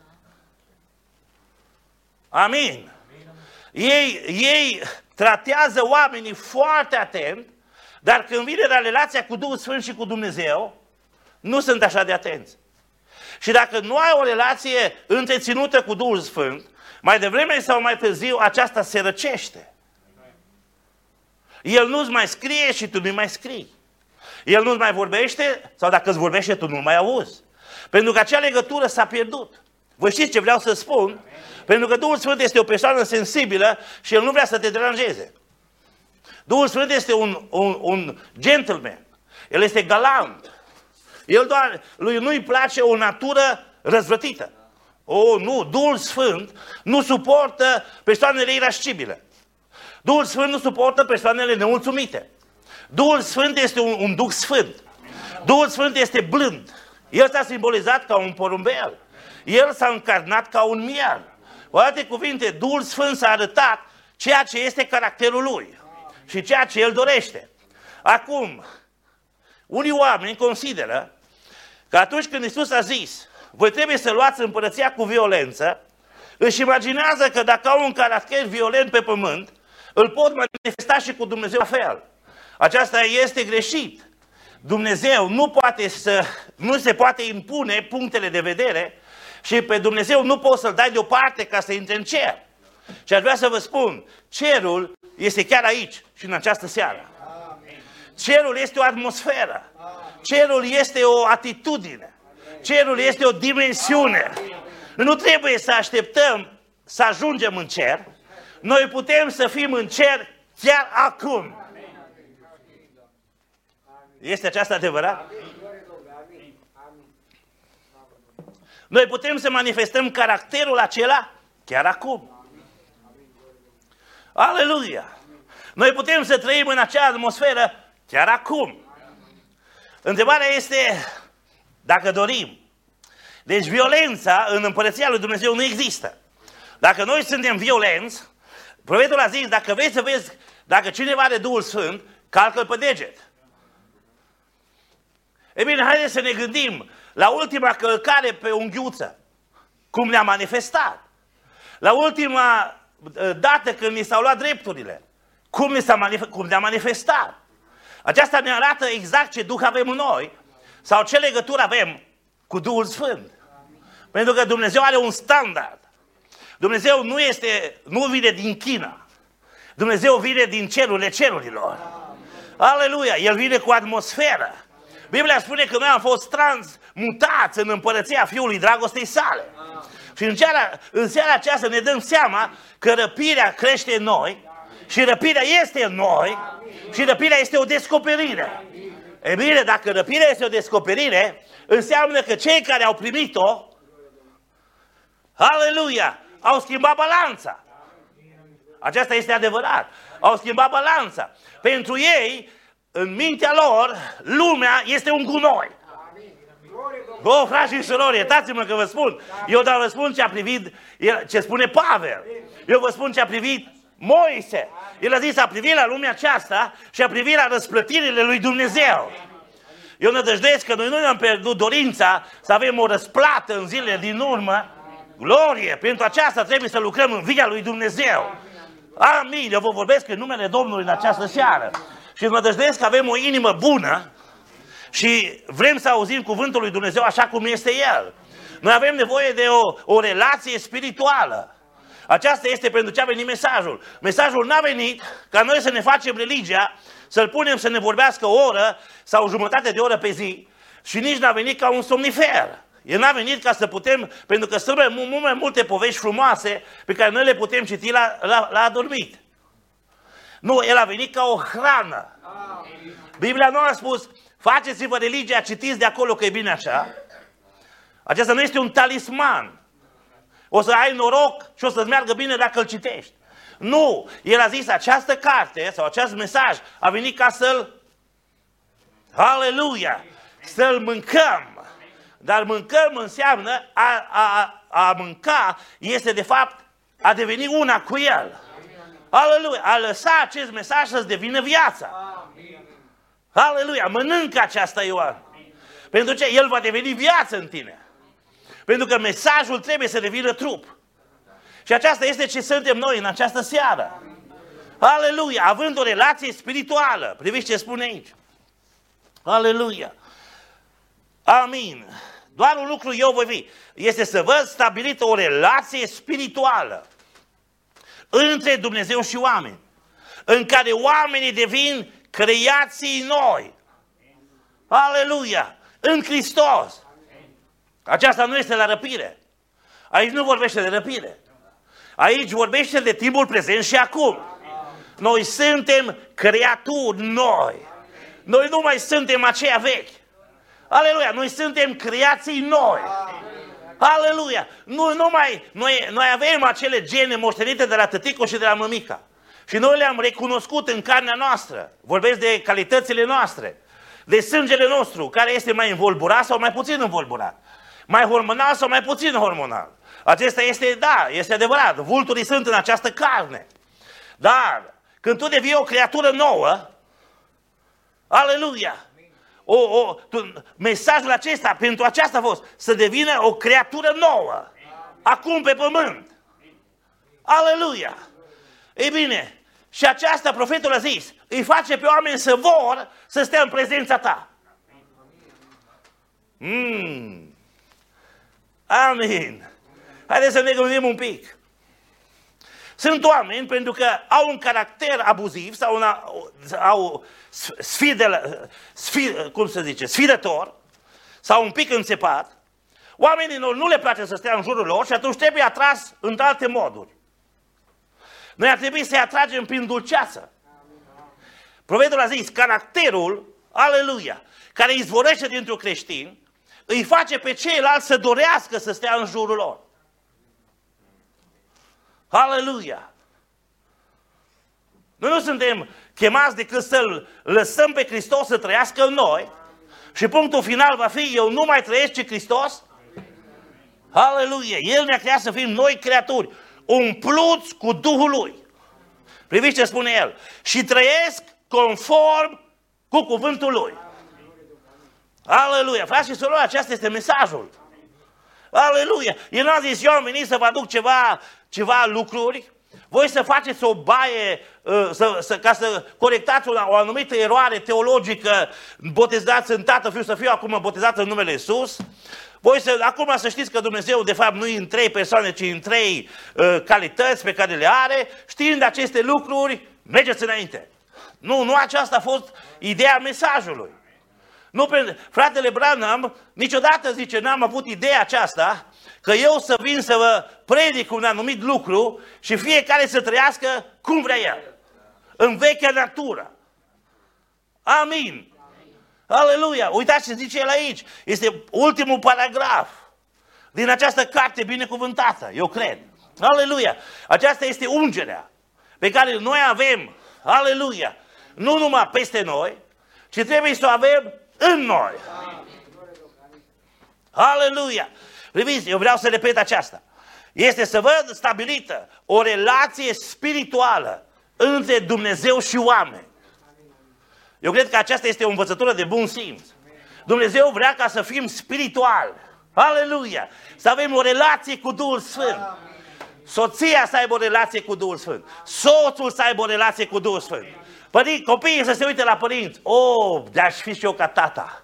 Amin. Ei tratează oamenii foarte atent, dar când vine la relația cu Duhul Sfânt și cu Dumnezeu, nu sunt așa de atenți. Și dacă nu ai o relație întreținută cu Duhul Sfânt, mai devreme sau mai târziu aceasta se răcește. El nu-ți mai scrie și tu nu mai scrii. El nu-ți mai vorbește sau dacă îți vorbește tu nu mai auzi. Pentru că acea legătură s-a pierdut. Vă știți ce vreau să spun? Pentru că Duhul Sfânt este o persoană sensibilă și El nu vrea să te deranjeze. Duhul Sfânt este un gentleman. El este galant. Lui nu-i place o natură răzvrătită. Nu, Duhul Sfânt nu suportă persoanele irascibile. Duhul Sfânt nu suportă persoanele nemulțumite. Duhul Sfânt este un Duh Sfânt. Duhul Sfânt este blând. El s-a simbolizat ca un porumbel. El s-a încarnat ca un miel. Cu alte cuvinte, Duhul Sfânt s-a arătat ceea ce este caracterul Lui și ceea ce El dorește. Acum, unii oameni consideră că atunci când Iisus a zis, voi trebuie să luați împărăția cu violență, își imaginează că dacă au un caracter violent pe pământ, îl pot manifesta și cu Dumnezeu la fel. Aceasta este greșit. Dumnezeu nu se poate impune punctele de vedere și pe Dumnezeu nu poți să-L dai deoparte ca să intre în cer. Și aș vrea să vă spun, cerul este chiar aici și în această seară. Cerul este o atmosferă. Cerul este o atitudine. Cerul este o dimensiune. Nu trebuie să așteptăm să ajungem în cer. Noi putem să fim în cer chiar acum. Este aceasta adevărat? Noi putem să manifestăm caracterul acela chiar acum. Aleluia! Noi putem să trăim în acea atmosferă chiar acum. Întrebarea este dacă dorim. Deci violența în împărăția lui Dumnezeu nu există. Dacă noi suntem violenți, profetul a zis, dacă vrei să vezi, dacă cineva are Duhul Sfânt, calcă-l pe deget. E bine, haideți să ne gândim la ultima călcare pe unghiuță, cum ne-a manifestat. La ultima dată când ni s-au luat drepturile, cum ne-a manifestat. Aceasta ne arată exact ce Duh avem în noi sau ce legătură avem cu Duhul Sfânt. Pentru că Dumnezeu are un standard. Dumnezeu nu vine din China. Dumnezeu vine din cerurile cerurilor. Aleluia! El vine cu atmosferă. Biblia spune că noi am fost transmutați în împărăția Fiului Dragostei sale. Și în seara aceasta ne dăm seama că răpirea crește în noi și răpirea este în noi și răpirea este o descoperire. E bine, dacă răpirea este o descoperire, înseamnă că cei care au primit-o, aleluia, au schimbat balanța. Aceasta este adevărat. Au schimbat balanța. Pentru ei, în mintea lor, lumea este un gunoi. Frați și surori, iertați-mă că vă spun. Eu vă spun ce spune Pavel. Eu vă spun ce a privit Moise. El a zis, a privit la lumea aceasta și a privit la răsplătirile lui Dumnezeu. Eu nădăjduiesc că noi nu ne-am pierdut dorința să avem o răsplată în zilele din urmă. Glorie! Pentru aceasta trebuie să lucrăm în via lui Dumnezeu. Amin! Eu vă vorbesc în numele Domnului în această seară. Și mă nădăjduiesc că avem o inimă bună și vrem să auzim cuvântul lui Dumnezeu așa cum este El. Noi avem nevoie de o relație spirituală. Aceasta este pentru ce a venit mesajul. Mesajul n-a venit ca noi să ne facem religia, să-L punem să ne vorbească o oră sau o jumătate de oră pe zi și nici n-a venit ca un somnifer. El n-a venit ca să putem, pentru că sunt mult mai multe povești frumoase pe care noi le putem citi la adormit. Nu, El a venit ca o hrană. Biblia nu a spus, faceți-vă religia, citiți de acolo că e bine așa. Acesta nu este un talisman. O să ai noroc și o să-ți meargă bine dacă îl citești. Nu, El a zis, această carte sau acest mesaj a venit ca să-l, aleluia, să-l mâncăm. Dar mâncăm înseamnă, a mânca este de fapt a deveni una cu El. Aleluia, a lăsa acest mesaj să-ți devină viața. Aleluia, mănâncă aceasta, Ioan. Pentru ce? El va deveni viață în tine. Pentru că mesajul trebuie să devină trup. Și aceasta este ce suntem noi în această seară. Aleluia, având o relație spirituală. Priviți ce spune aici. Aleluia. Amin. Doar un lucru eu voi fi. Este să vă stabilită o relație spirituală între Dumnezeu și oameni. În care oamenii devin creații noi. Aleluia. În Hristos. Aceasta nu este la răpire. Aici nu vorbește de răpire. Aici vorbește de timpul prezent și acum. Noi suntem creaturi noi. Noi nu mai suntem aceia vechi. Aleluia, noi suntem creații noi. Aleluia, noi avem acele gene moștenite de la tătico și de la mămica. Și noi le-am recunoscut în carnea noastră. Vorbesc de calitățile noastre, de sângele nostru, care este mai învolburat sau mai puțin învolburat. Mai hormonal sau mai puțin hormonal. Acesta este, da, este adevărat. Vulturii sunt în această carne. Dar când tu devii o creatură nouă, aleluia! Mesajul acesta, pentru aceasta a fost, să devină o creatură nouă. Acum pe pământ. Aleluia! Ei bine, și aceasta profetul a zis, îi face pe oameni să vor să stea în prezența ta. Amin. Haideți să ne gândim un pic. Sunt oameni pentru că au un caracter abuziv sau au sfidător sau un pic înțepat. Oamenilor nu le place să stea în jurul lor și atunci trebuie atras în alte moduri. Noi ar trebui să-i atragem prin dulceață. Profetul a zis, caracterul, aleluia, care izvorăște dintr-un creștin, îi face pe ceilalți să dorească să stea în jurul lor. Aleluia! Noi nu suntem chemați decât să-L lăsăm pe Hristos să trăiască în noi și punctul final va fi, eu nu mai trăiesc, ci Hristos. Aleluia! El ne-a creat să fim noi creaturi, umpluți cu Duhul Lui. Priviți ce spune El. Și trăiesc conform cu cuvântul Lui. Aleluia! Frați și surori, acesta este mesajul. Aleluia! El n-a zis, eu am venit să vă aduc ceva lucruri, voi să faceți o baie ca să corectați o anumită eroare teologică, botezați în Tatăl, Fiul să fiu acum botezați în numele Iisus. Voi acum să știți că Dumnezeu de fapt nu e în 3 persoane, ci în 3 calități pe care le are. Știind aceste lucruri, mergeți înainte. Nu aceasta a fost ideea mesajului. Nu, fratele Branham niciodată zice, n-am avut ideea aceasta, că eu să vin să vă predic un anumit lucru și fiecare să trăiască cum vrea el. În vechea natură. Amin. Aleluia. Uitați ce zice el aici. Este ultimul paragraf din această carte binecuvântată, eu cred. Aleluia. Aceasta este ungerea pe care noi avem. Aleluia. Nu numai peste noi, ci trebuie să o avem în noi. Aleluia. Priviți, eu vreau să repet aceasta. Este să văd stabilită o relație spirituală între Dumnezeu și oameni. Eu cred că aceasta este o învățătură de bun simț. Dumnezeu vrea ca să fim spirituali. Aleluia! Să avem o relație cu Duhul Sfânt. Soția să aibă o relație cu Duhul Sfânt. Soțul să aibă o relație cu Duhul Sfânt. Copiii să se uite la părinți. De-aș fi și eu ca tata.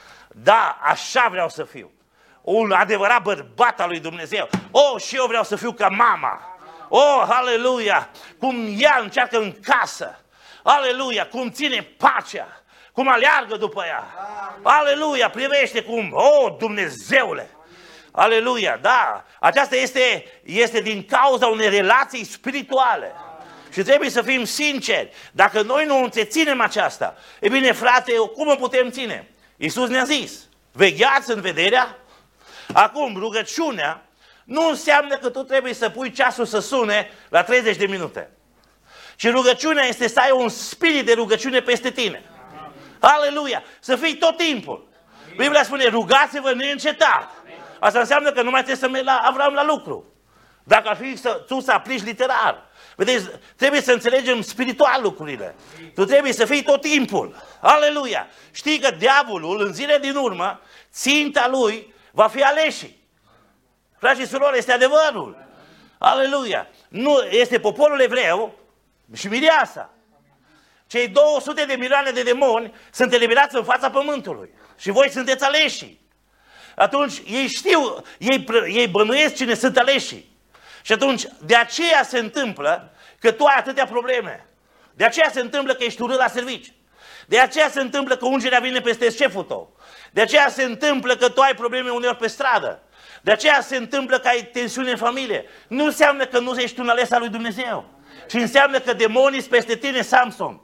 Da, așa vreau să fiu. Un adevărat bărbat al lui Dumnezeu. Și eu vreau să fiu ca mama. Aleluia! Cum ea încearcă în casă. Aleluia! Cum ține pacea. Cum aleargă după ea. Aleluia! Privește cum. Dumnezeule! Aleluia! Da! Aceasta este din cauza unei relații spirituale. Și trebuie să fim sinceri. Dacă noi nu întreținem aceasta, e bine, frate, cum o putem ține? Iisus ne-a zis, vegheați în vederea. Acum, rugăciunea nu înseamnă că tu trebuie să pui ceasul să sune la 30 de minute. Și rugăciunea este să ai un spirit de rugăciune peste tine. Aleluia! Să fii tot timpul. Biblia spune, rugați-vă neîncetat. Asta înseamnă că nu mai trebuie să mergi la Avram la lucru. Dacă ar fi tu să aplici literar. Vedeți, trebuie să înțelegem spiritual lucrurile. Tu trebuie să fii tot timpul. Aleluia! Știi că diavolul, în zile din urmă, ținta lui va fi aleșii. Frați și surori, este adevărul. Aleluia! Nu, este poporul evreu și Miriasa. Cei 200 de milioane de demoni sunt eliberați în fața pământului. Și voi sunteți aleșii. Atunci ei știu, ei bănuiesc cine sunt aleșii. Și atunci, de aceea se întâmplă că tu ai atâtea probleme. De aceea se întâmplă că ești urât la servici. De aceea se întâmplă că ungerea vine peste șeful tău. De aceea se întâmplă că tu ai probleme uneori pe stradă. De aceea se întâmplă că ai tensiune în familie. Nu înseamnă că nu ești un ales al lui Dumnezeu. ci înseamnă că demonii sunt peste tine, Samson.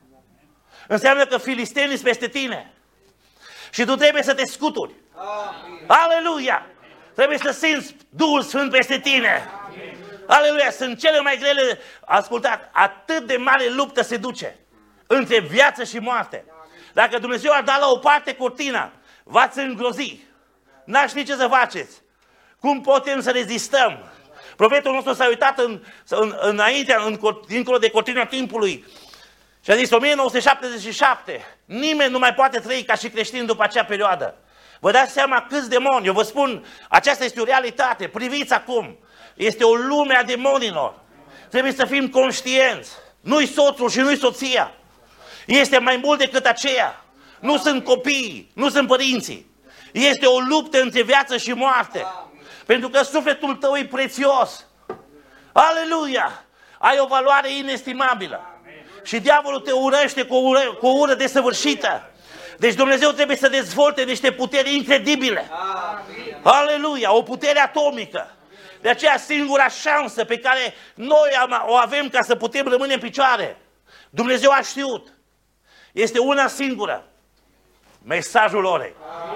Înseamnă că filistenii sunt peste tine. Și tu trebuie să te scuturi. Aleluia! Trebuie să simți Duhul Sfânt peste tine. Aleluia, sunt cele mai grele, ascultați, atât de mare luptă se duce între viață și moarte. Dacă Dumnezeu ar da la o parte cortina, v-ați îngrozi. N-aș ști ce să faceți. Cum putem să rezistăm? Profetul nostru s-a uitat înainte, dincolo de cortina timpului și a zis 1977, nimeni nu mai poate trăi ca și creștin după acea perioadă. Vă dați seama câți demoni, eu vă spun, aceasta este o realitate, priviți acum, este o lume a demonilor. Trebuie să fim conștienți, nu-i soțul și nu-i soția, este mai mult decât aceea, nu sunt copiii, nu sunt părinții, este o luptă între viață și moarte, pentru că sufletul tău e prețios. Aleluia! Ai o valoare inestimabilă. Și diavolul te urăște cu o ură desăvârșită. Deci Dumnezeu trebuie să dezvolte niște puteri incredibile. Aleluia! O putere atomică. De aceea singura șansă pe care noi o avem ca să putem rămâne în picioare, Dumnezeu a știut, este una singură. Mesajul orei.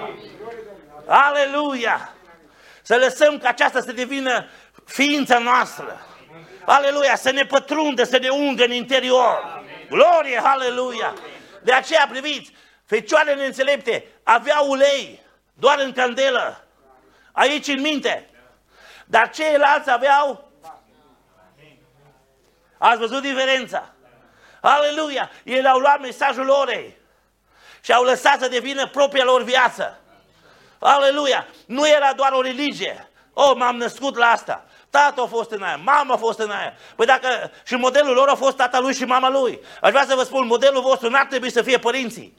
Aleluia! Să lăsăm ca aceasta să devină ființa noastră. Aleluia! Să ne pătrundă, să ne ungă în interior. Glorie! Aleluia! De aceea, priviți, fecioarele înțelepte aveau ulei doar în candelă. Aici în minte. Dar ceilalți aveau... Ați văzut diferența? Aleluia! Ei au luat mesajul orei și au lăsat să devină propria lor viață. Aleluia! Nu era doar o religie. Oh, m-am născut la asta. Tata a fost în aia, mama a fost în aia. Păi dacă și modelul lor a fost tata lui și mama lui. Aș vrea să vă spun, modelul vostru n-ar trebui să fie părinții.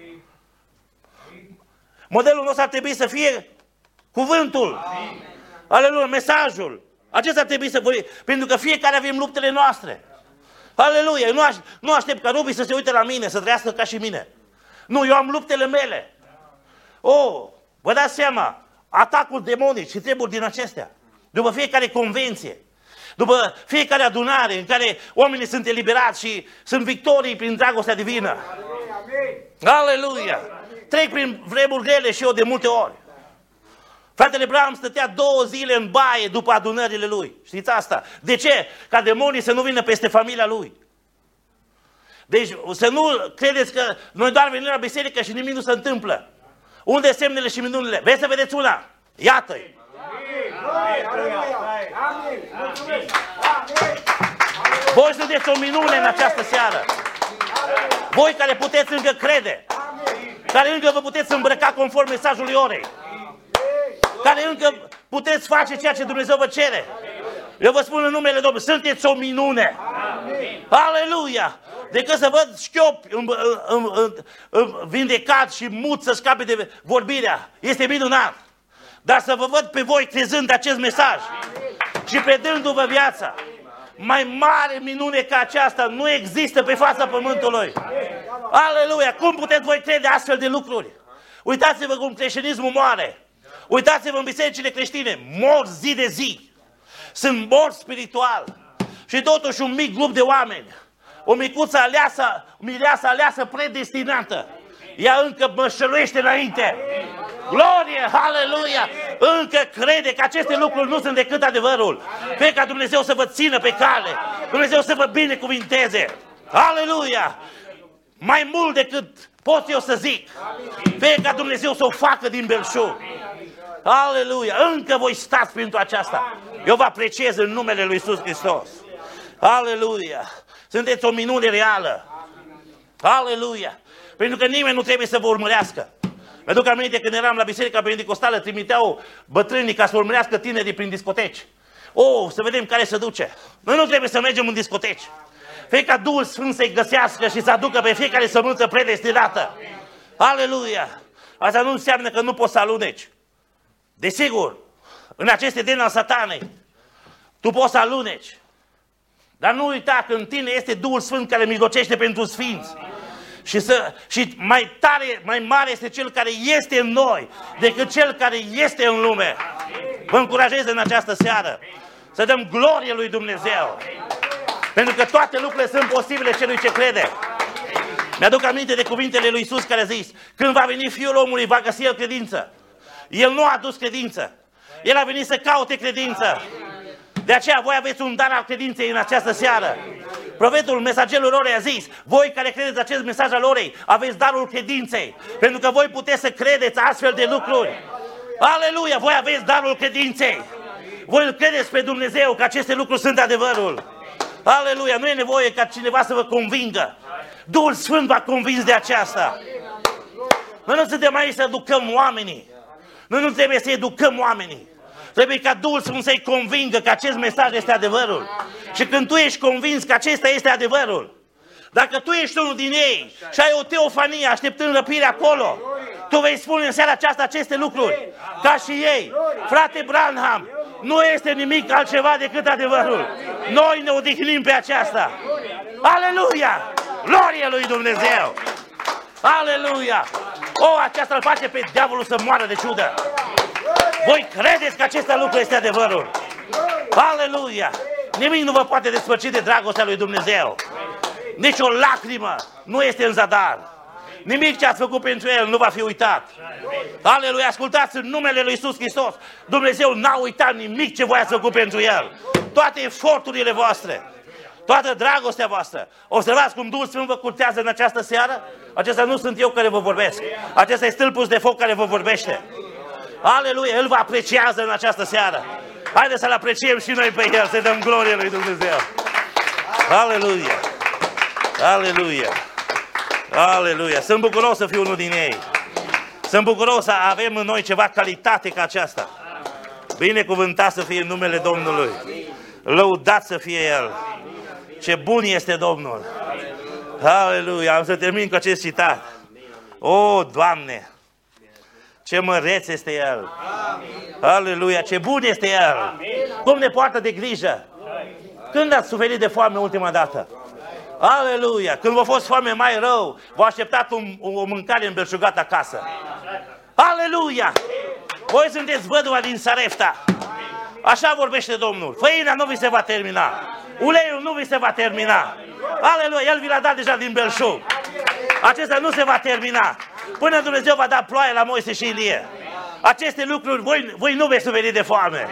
Modelul nostru ar trebui să fie cuvântul. Aleluia, mesajul. Acesta ar trebui să vorbim. Pentru că fiecare avem luptele noastre. Aleluia, nu aștept ca Rubi să se uite la mine, să trăiască ca și mine. Nu, eu am luptele mele. Oh, vă dați seama, atacuri demonici și treburi din acestea. După fiecare convenție, după fiecare adunare în care oamenii sunt eliberați și sunt victorii prin dragostea divină. Aleluia! Trec prin vremuri grele și eu de multe ori. Fratele Branham stătea 2 zile în baie după adunările lui. Știți asta? De ce? Ca demonii să nu vină peste familia lui. Deci să nu credeți că noi doar venim la biserică și nimic nu se întâmplă. Unde semnele și minunile? Vreți să vedeți una? Iată-i! Voi sunteți o minune în această seară. Voi care puteți încă crede, care încă vă puteți îmbrăca conform mesajului orei, care încă puteți face ceea ce Dumnezeu vă cere. Eu vă spun în numele Domnului, sunteți o minune. Aleluia! Decât să văd șchiopi vindecat și mut să scape de vorbirea. Este minunat. Dar să vă văd pe voi crezând acest mesaj și predându-vă viața. Mai mare minune ca aceasta nu există pe fața pământului. Aleluia! Cum puteți voi crede astfel de lucruri? Uitați-vă cum creștinismul moare. Uitați-vă în bisericile creștine. Mor zi de zi. Sunt morți spiritual. Și totuși un mic grup de oameni, o micuță aleasă, mireasă aleasă predestinată, ea încă mășăluiește înainte. Glorie, aleluia! Încă crede că aceste lucruri nu sunt decât adevărul. Fie ca Dumnezeu să vă țină pe cale, Dumnezeu să vă binecuvinteze. Aleluia! Mai mult decât pot eu să zic. Fie ca Dumnezeu să o facă din belșug. Aleluia! Încă voi stați pentru aceasta. Eu vă apreciez în numele lui Iisus Hristos. Aleluia! Sunteți o minune reală. Aleluia! Pentru că nimeni nu trebuie să vă urmărească. Mi-aduc aminte când eram la biserica pentecostală, trimiteau bătrânii ca să urmărească tinerii prin discoteci. Să vedem care se duce. Noi nu trebuie să mergem în discoteci. Fie ca Duhul Sfânt să-i găsească și să aducă pe fiecare sămânță predestinată. Aleluia! Asta nu înseamnă că nu poți să aluneci. Desigur, în aceste deni al Satanei, tu poți să aluneci. Dar nu uita că în tine este Duhul Sfânt care mijlocește pentru sfinți. Și mai tare, mai mare este Cel care este în noi decât Cel care este în lume. Vă încurajez în această seară să dăm glorie lui Dumnezeu. Pentru că toate lucrurile sunt posibile celui ce crede. Mi-aduc aminte de cuvintele lui Iisus care a zis: când va veni Fiul omului, va găsi El credință. El nu a adus credință. El a venit să caute credință. De aceea voi aveți un dar al credinței în această seară. Profetul, mesagerul orei a zis, voi care credeți acest mesaj al orei, aveți darul credinței. Pentru că voi puteți să credeți astfel de lucruri. Aleluia, voi aveți darul credinței. Voi îl credeți pe Dumnezeu că aceste lucruri sunt adevărul. Aleluia, nu e nevoie ca cineva să vă convingă. Duhul Sfânt v-a convins de aceasta. Noi nu suntem aici să educăm oamenii. Noi nu trebuie să educăm oamenii. Trebuie ca Duhul Sfânt să-i convingă că acest mesaj este adevărul. Și când tu ești convins că acesta este adevărul, dacă tu ești unul din ei și ai o teofanie așteptând răpirea acolo, tu vei spune în seara aceasta aceste lucruri, ca și ei. Frate Branham, nu este nimic altceva decât adevărul. Noi ne odihnim pe aceasta. Aleluia! Glorie lui Dumnezeu! Aleluia! Aceasta îl face pe diavolul să moară de ciudă. Voi credeți că acest lucru este adevărul. Aleluia! Nimic nu vă poate despărți de dragostea lui Dumnezeu. Nici o lacrimă nu este în zadar. Nimic ce ați făcut pentru El nu va fi uitat. Aleluia! Ascultați în numele lui Iisus Hristos. Dumnezeu n-a uitat nimic ce voi ați făcut pentru El. Toate eforturile voastre, toată dragostea voastră. Observați cum Duhul Sfânt vă curtează în această seară? Acesta nu sunt eu care vă vorbesc. Acesta este stâlpul de foc care vă vorbește. Aleluia! El vă apreciază în această seară. Haideți să-L apreciem și noi pe El, să dăm glorie lui Dumnezeu. Aleluia! Aleluia! Aleluia! Sunt bucuros să fiu unul din ei. Sunt bucuros să avem în noi ceva calitate ca aceasta. Binecuvântat să fie în numele Domnului. Lăudat să fie El. Ce bun este Domnul. Aleluia! Am să termin cu acest citat. O, Doamne! Ce măreț este El! Aleluia! Ce bun este El! Cum ne poartă de grijă! Când ați suferit de foame ultima dată? Aleluia! Când v-a fost foame mai rău, v-a așteptat o mâncare îmbelșugată acasă. Aleluia! Voi sunteți văduva din Sarepta. Așa vorbește Domnul. Făina nu vi se va termina. Uleiul nu vi se va termina. Aleluia! El vi l-a dat deja din belșug. Acesta nu se va termina. Până Dumnezeu va da ploaie la Moise și Ilie. Aceste lucruri, voi nu veți suferi de foame.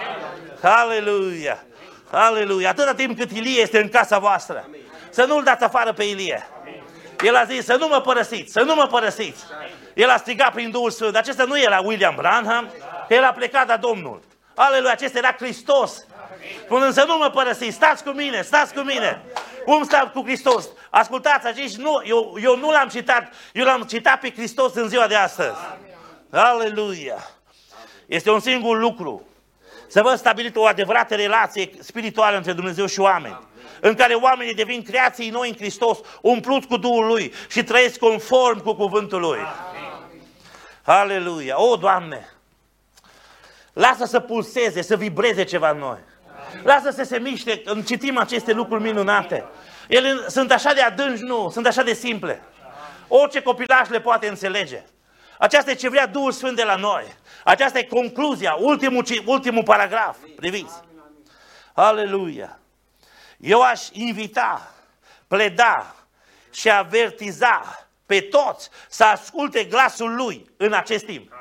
Aleluia! Aleluia! Atâta timp cât Ilie este în casa voastră, să nu-l dați afară pe Ilie. El a zis, să nu mă părăsiți, să nu mă părăsiți. El a strigat prin Duhul Sfânt. Acesta nu era William Branham, că el a plecat la Domnul. Aleluia, acesta era Hristos. Spunând, să nu mă părăsiți, stați cu mine, stați cu mine. Cum stau cu Hristos? Ascultați, aici nu, eu nu l-am citat, eu l-am citat pe Hristos în ziua de astăzi. Aleluia! Este un singur lucru. Să vă stabiliți o adevărată relație spirituală între Dumnezeu și oameni, în care oamenii devin creații noi în Hristos, umpluți cu Duhul Lui și trăiesc conform cu cuvântul Lui. Aleluia! O, Doamne! Lasă să pulseze, să vibreze ceva în noi. Lasă să se miște când citim aceste lucruri minunate. Ele sunt așa de adânci, nu, sunt așa de simple. Orice copilaș le poate înțelege. Aceasta e ce vrea Duhul Sfânt de la noi. Aceasta e concluzia, ultimul paragraf. Priviți. Aleluia! Eu aș invita, pleda și avertiza pe toți să asculte glasul Lui în acest timp.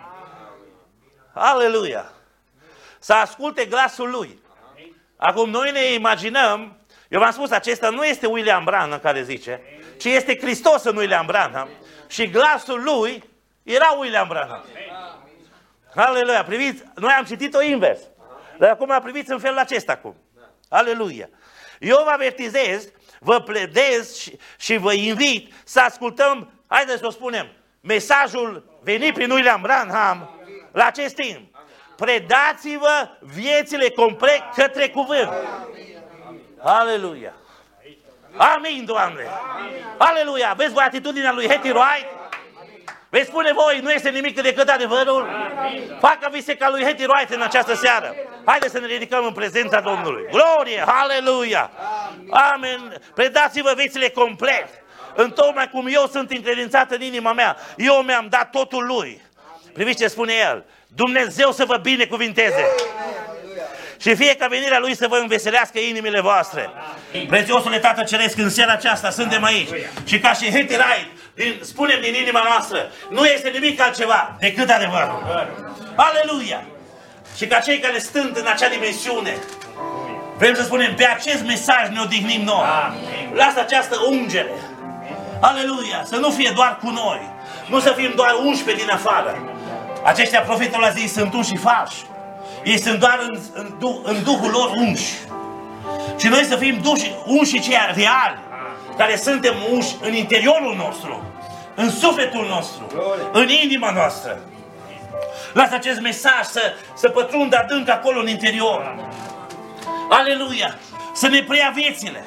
Aleluia! Să asculte glasul Lui. Acum noi ne imaginăm, eu v-am spus, acesta nu este William Branham care zice, ci este Hristos în William Branham și glasul Lui era William Branham. Aleluia! Priviți, noi am citit-o invers, dar acum priviți în felul acesta acum. Aleluia! Eu vă avertizez, vă pledez și vă invit să ascultăm, haideți să o spunem, mesajul venit prin William Branham la acest timp. Predați-vă viețile complet către cuvânt. Aleluia! Amin, Doamne! Aleluia! Vezi voi atitudinea lui Hetty Wright? Veți spune voi, nu este nimic decât adevărul? Facă vise ca lui Hetty Wright în această seară. Haideți să ne ridicăm în prezența Domnului. Glorie! Aleluia! Amen! Predați-vă viețile complet. Întocmai cum eu sunt încredințat în inima mea, eu mi-am dat totul Lui. Priviți ce spune El. Dumnezeu să vă binecuvinteze. Și fie ca venirea Lui să vă înveselească inimile voastre. Prețiosule Tată Ceresc, în seara aceasta suntem aici. Și ca și Hetty Wright, spunem din inima noastră, nu este nimic altceva decât adevărul. Aleluia! Și ca cei care stând în acea dimensiune, Vrem să spunem, pe acest mesaj ne odihnim noi. Lasă această ungere. Aleluia! Să nu fie doar cu noi. Nu să fim doar unși pe din afară. Aceștia, profetul a zis, sunt unși și falși. Ei sunt doar în Duhul lor unși. Și noi să fim unși cei reali, care suntem unși în interiorul nostru, în sufletul nostru, în inima noastră. Lasă acest mesaj să pătrundă adânc acolo în interior. Aleluia! Să ne preia viețile.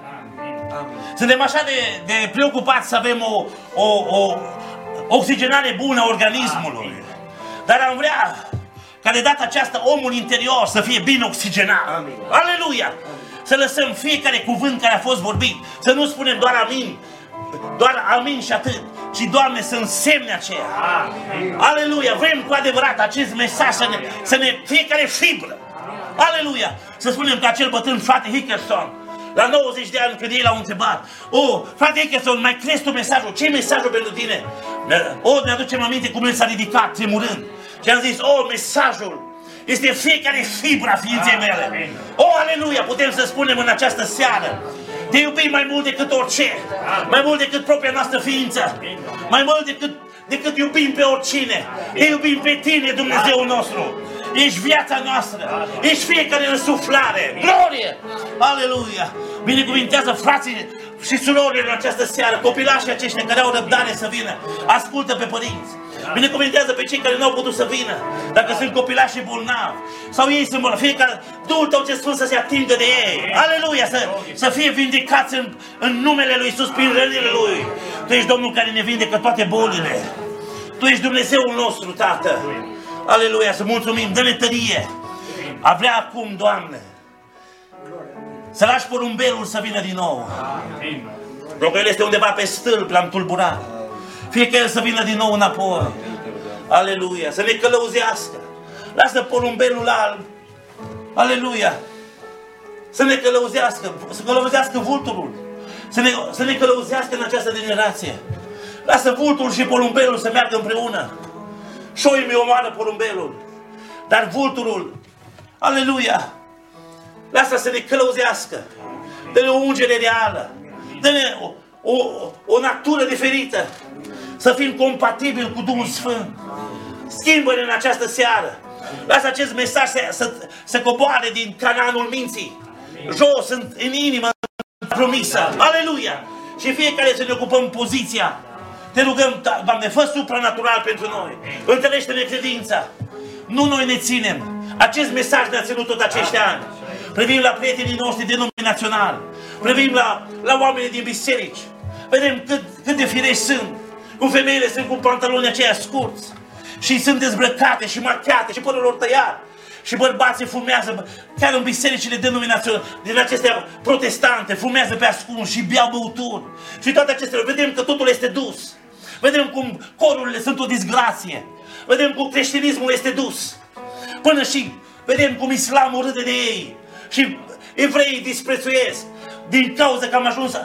Suntem așa de preocupați să avem o oxigenare bună a organismului. Dar am vrea ca de data aceasta omul interior să fie bine oxigenat. Aleluia! Să lăsăm fiecare cuvânt care a fost vorbit. Să nu spunem doar amin. Doar amin și atât. Ci, Doamne, să însemne aceea. Aleluia! Vrem cu adevărat acest mesaj să ne fiecare fibră. Aleluia! Să spunem că acel bătrân frate Hickerson, la 90 de ani, când ei l-au întrebat, frate Hickerson, mai crezi tu mesajul? Ce-i mesajul pentru tine? Ne aducem aminte cum el s-a ridicat, tremurând. Și am zis, mesajul este fiecare fibra ființei mele. Aleluia! Putem să spunem în această seară, te iubim mai mult decât orice, mai mult decât propria noastră ființă, mai mult decât iubim pe oricine. Te iubim pe tine, Dumnezeul nostru. Ești viața noastră, ești fiecare răsuflare. Glorie! Aleluia! Binecuvintează frații și surorile în această seară, copilașii aceștia care au răbdare să vină. Ascultă pe părinți. Binecuvintează pe cei care nu au putut să vină. Dacă sunt copilași bolnavi sau ei sunt bolnavi, fiecare Duhul Tău ce Sfânt să se atingă de ei. Aleluia! Să fie vindecați în numele Lui Iisus, prin rănile Lui. Tu ești Domnul care ne vindecă toate bolile. Tu ești Dumnezeul nostru, Tată. Aleluia, să mulțumim, dă-ne tărie. A vrea acum, Doamne, să lași porumbelul să vină din nou. Dacă el este undeva pe stâlp, l-am tulburat. Fie că el să vină din nou înapoi. Aleluia, să ne călăuzească. Lasă porumbelul alb. Aleluia. Să ne călăuzească, să călăuzească vulturul. Să ne călăuzească în această generație. Lasă vulturul și porumbelul să meargă împreună. Șoii mi omoară porumbelul, dar vulturul, aleluia, lasă să ne călăuzească. Dă-ne o ungere reală, dă-ne o natură diferită, să fim compatibili cu Duhul Sfânt. Schimbă-ne în această seară. Lasă acest mesaj să coboare din cananul minții, jos în inimă promisă. Aleluia! Și fiecare să ne ocupăm poziția. Te rugăm, Doamne, fă supranatural pentru noi. Întărește-ne credința. Nu noi ne ținem. Acest mesaj ne-a ținut tot acești ani. Privim la prietenii noștri denominaționali. Privim la oamenii din biserici. Vedem cât de firești sunt. Cum femeile sunt cu pantaloni aceia scurți. Și sunt dezbrăcate și machiate și părul lor tăiat. Și bărbații fumează, chiar în bisericile denominaționale, din acestea protestante, fumează pe ascuns și beau băuturi. Și toate acestea, vedem că totul este dus. Vedem cum corurile sunt o disgrație. Vedem cum creștinismul este dus. Până și vedem cum islamul râde de ei. Și evreii disprețuiesc. Din cauza că am ajuns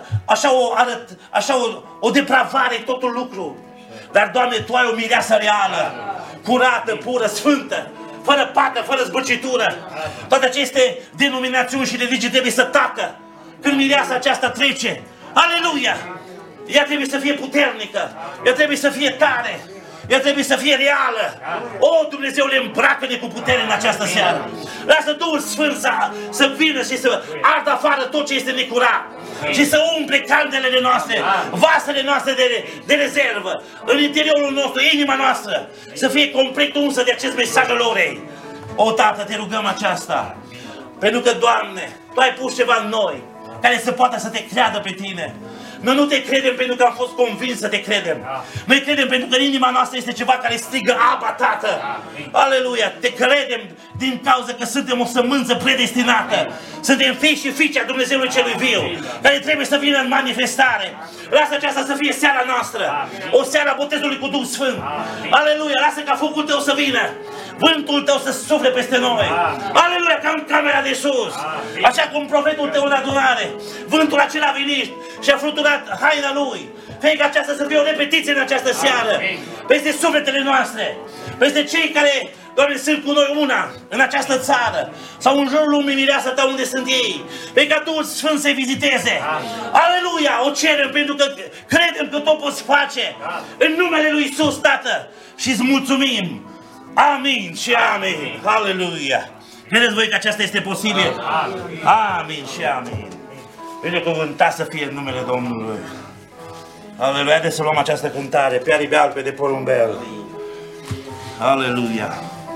așa o depravare totul lucru. Dar, Doamne, Tu ai o mireasă reală, curată, pură, sfântă, fără pată, fără zbârcitură. Toate aceste denominațiuni și religii trebuie să tacă când mireasa aceasta trece. Aleluia! Ea trebuie să fie puternică, ea trebuie să fie tare, ea trebuie să fie reală. Dumnezeule, îmbracă-ne cu putere în această seară. Lasă Duhul Sfânt să vină și să ardă afară tot ce este necurat. Și să umple candelele noastre, vasele noastre de rezervă, în interiorul nostru, inima noastră, să fie complet unsă de acest mesaj al orei. Tată, te rugăm aceasta, pentru că, Doamne, Tu ai pus ceva în noi, care să poată să te creadă pe Tine. Noi nu te credem pentru că am fost convins să te credem. Noi credem pentru că în inima noastră este ceva care strigă, Aba, Tată! Aleluia! Te credem din cauza că suntem o sămânță predestinată. Suntem fii și fiice a Dumnezeului Celui Viu, care trebuie să vină în manifestare. Lasă aceasta să fie seara noastră, o seară a botezului cu Duh Sfânt. Aleluia! Lasă ca focul Tău să vină, vântul Tău să sufle peste noi. Aleluia! Ca în camera de sus. Așa cum profetul Tău în adunare, vântul acela a venit și a fluturat dat haina Lui. Fie ca aceasta să fie o repetiție în această seară, peste sufletele noastre, peste cei care, Doamne, sunt cu noi una în această țară sau în jurul lumii mireasă Ta unde sunt ei. Fie ca Tu, Sfânt, să-i viziteze. Aleluia! O cerem pentru că credem că tot poți face. În numele Lui Iisus, Tată, și îți mulțumim. Amin și amin. Aleluia! Credeți voi că aceasta este posibil? Amin și amin. Binecuvântat să fie în numele Domnului. Aleluia! Haideți să luăm această cântare, pe aripi albe de porumbel. Aleluia!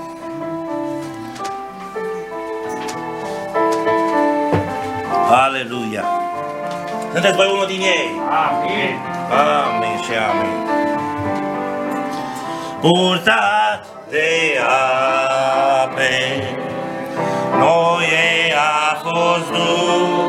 Aleluia! Sunteți voi unul din ei? Amin! Amin și amin! Purtat de ape, Noe a fost dus.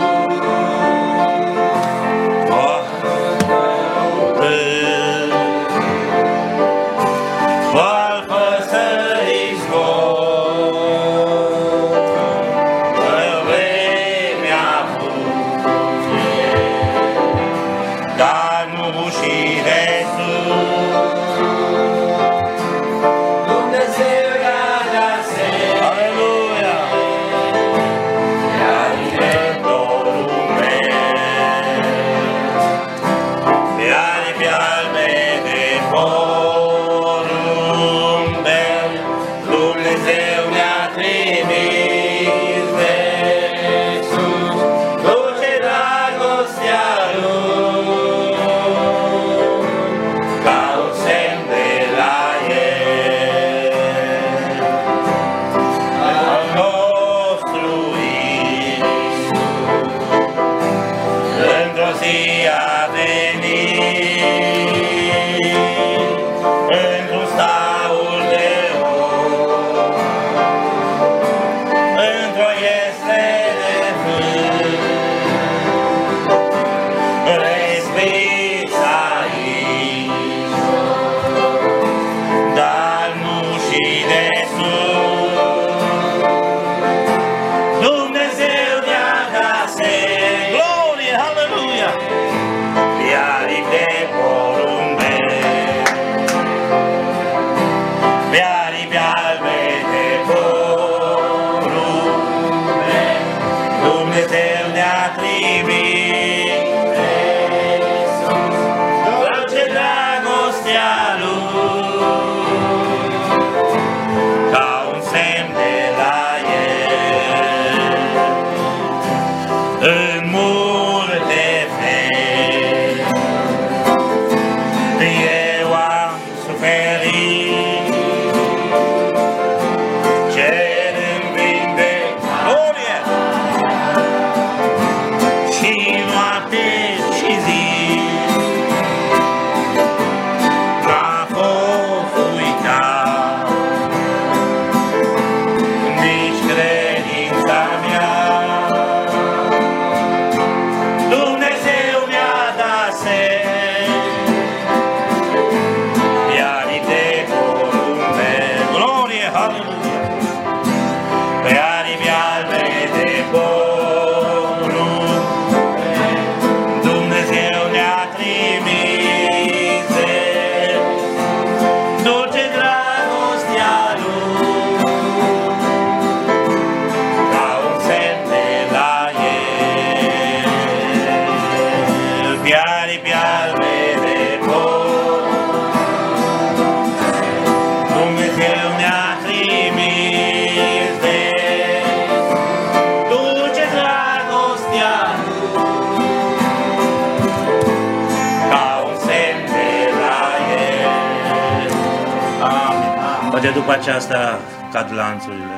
După aceasta cad lanțurile.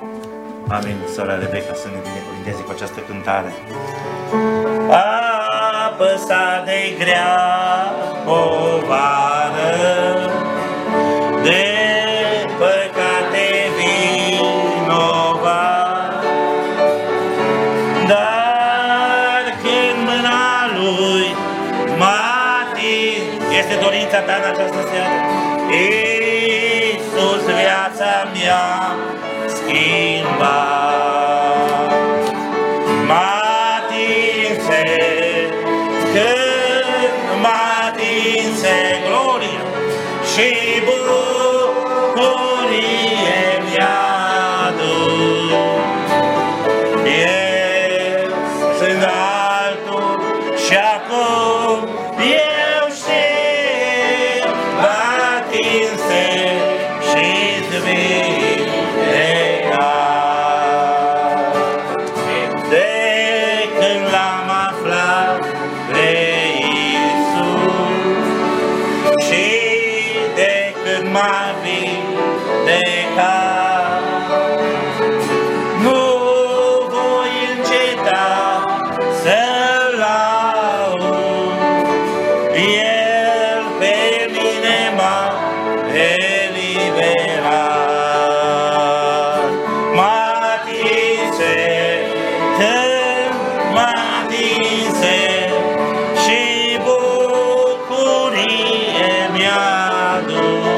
Amin, sora Rebecca, să ne binecuvânteze cu această cântare. Apăsat de grea povară, de păcate vinovat, dar când mâna Lui m-a atins, este dorința ta în această seară, Iisus viața mea schimba, m-a atinse când și bucurie mi-aduc. Eu sunt altul și acum eu știu, atinse și-ți de când l-am aflat pe Iisus și de când m-a vindecat, nu voi înceta să-L laud. El pe mine m-a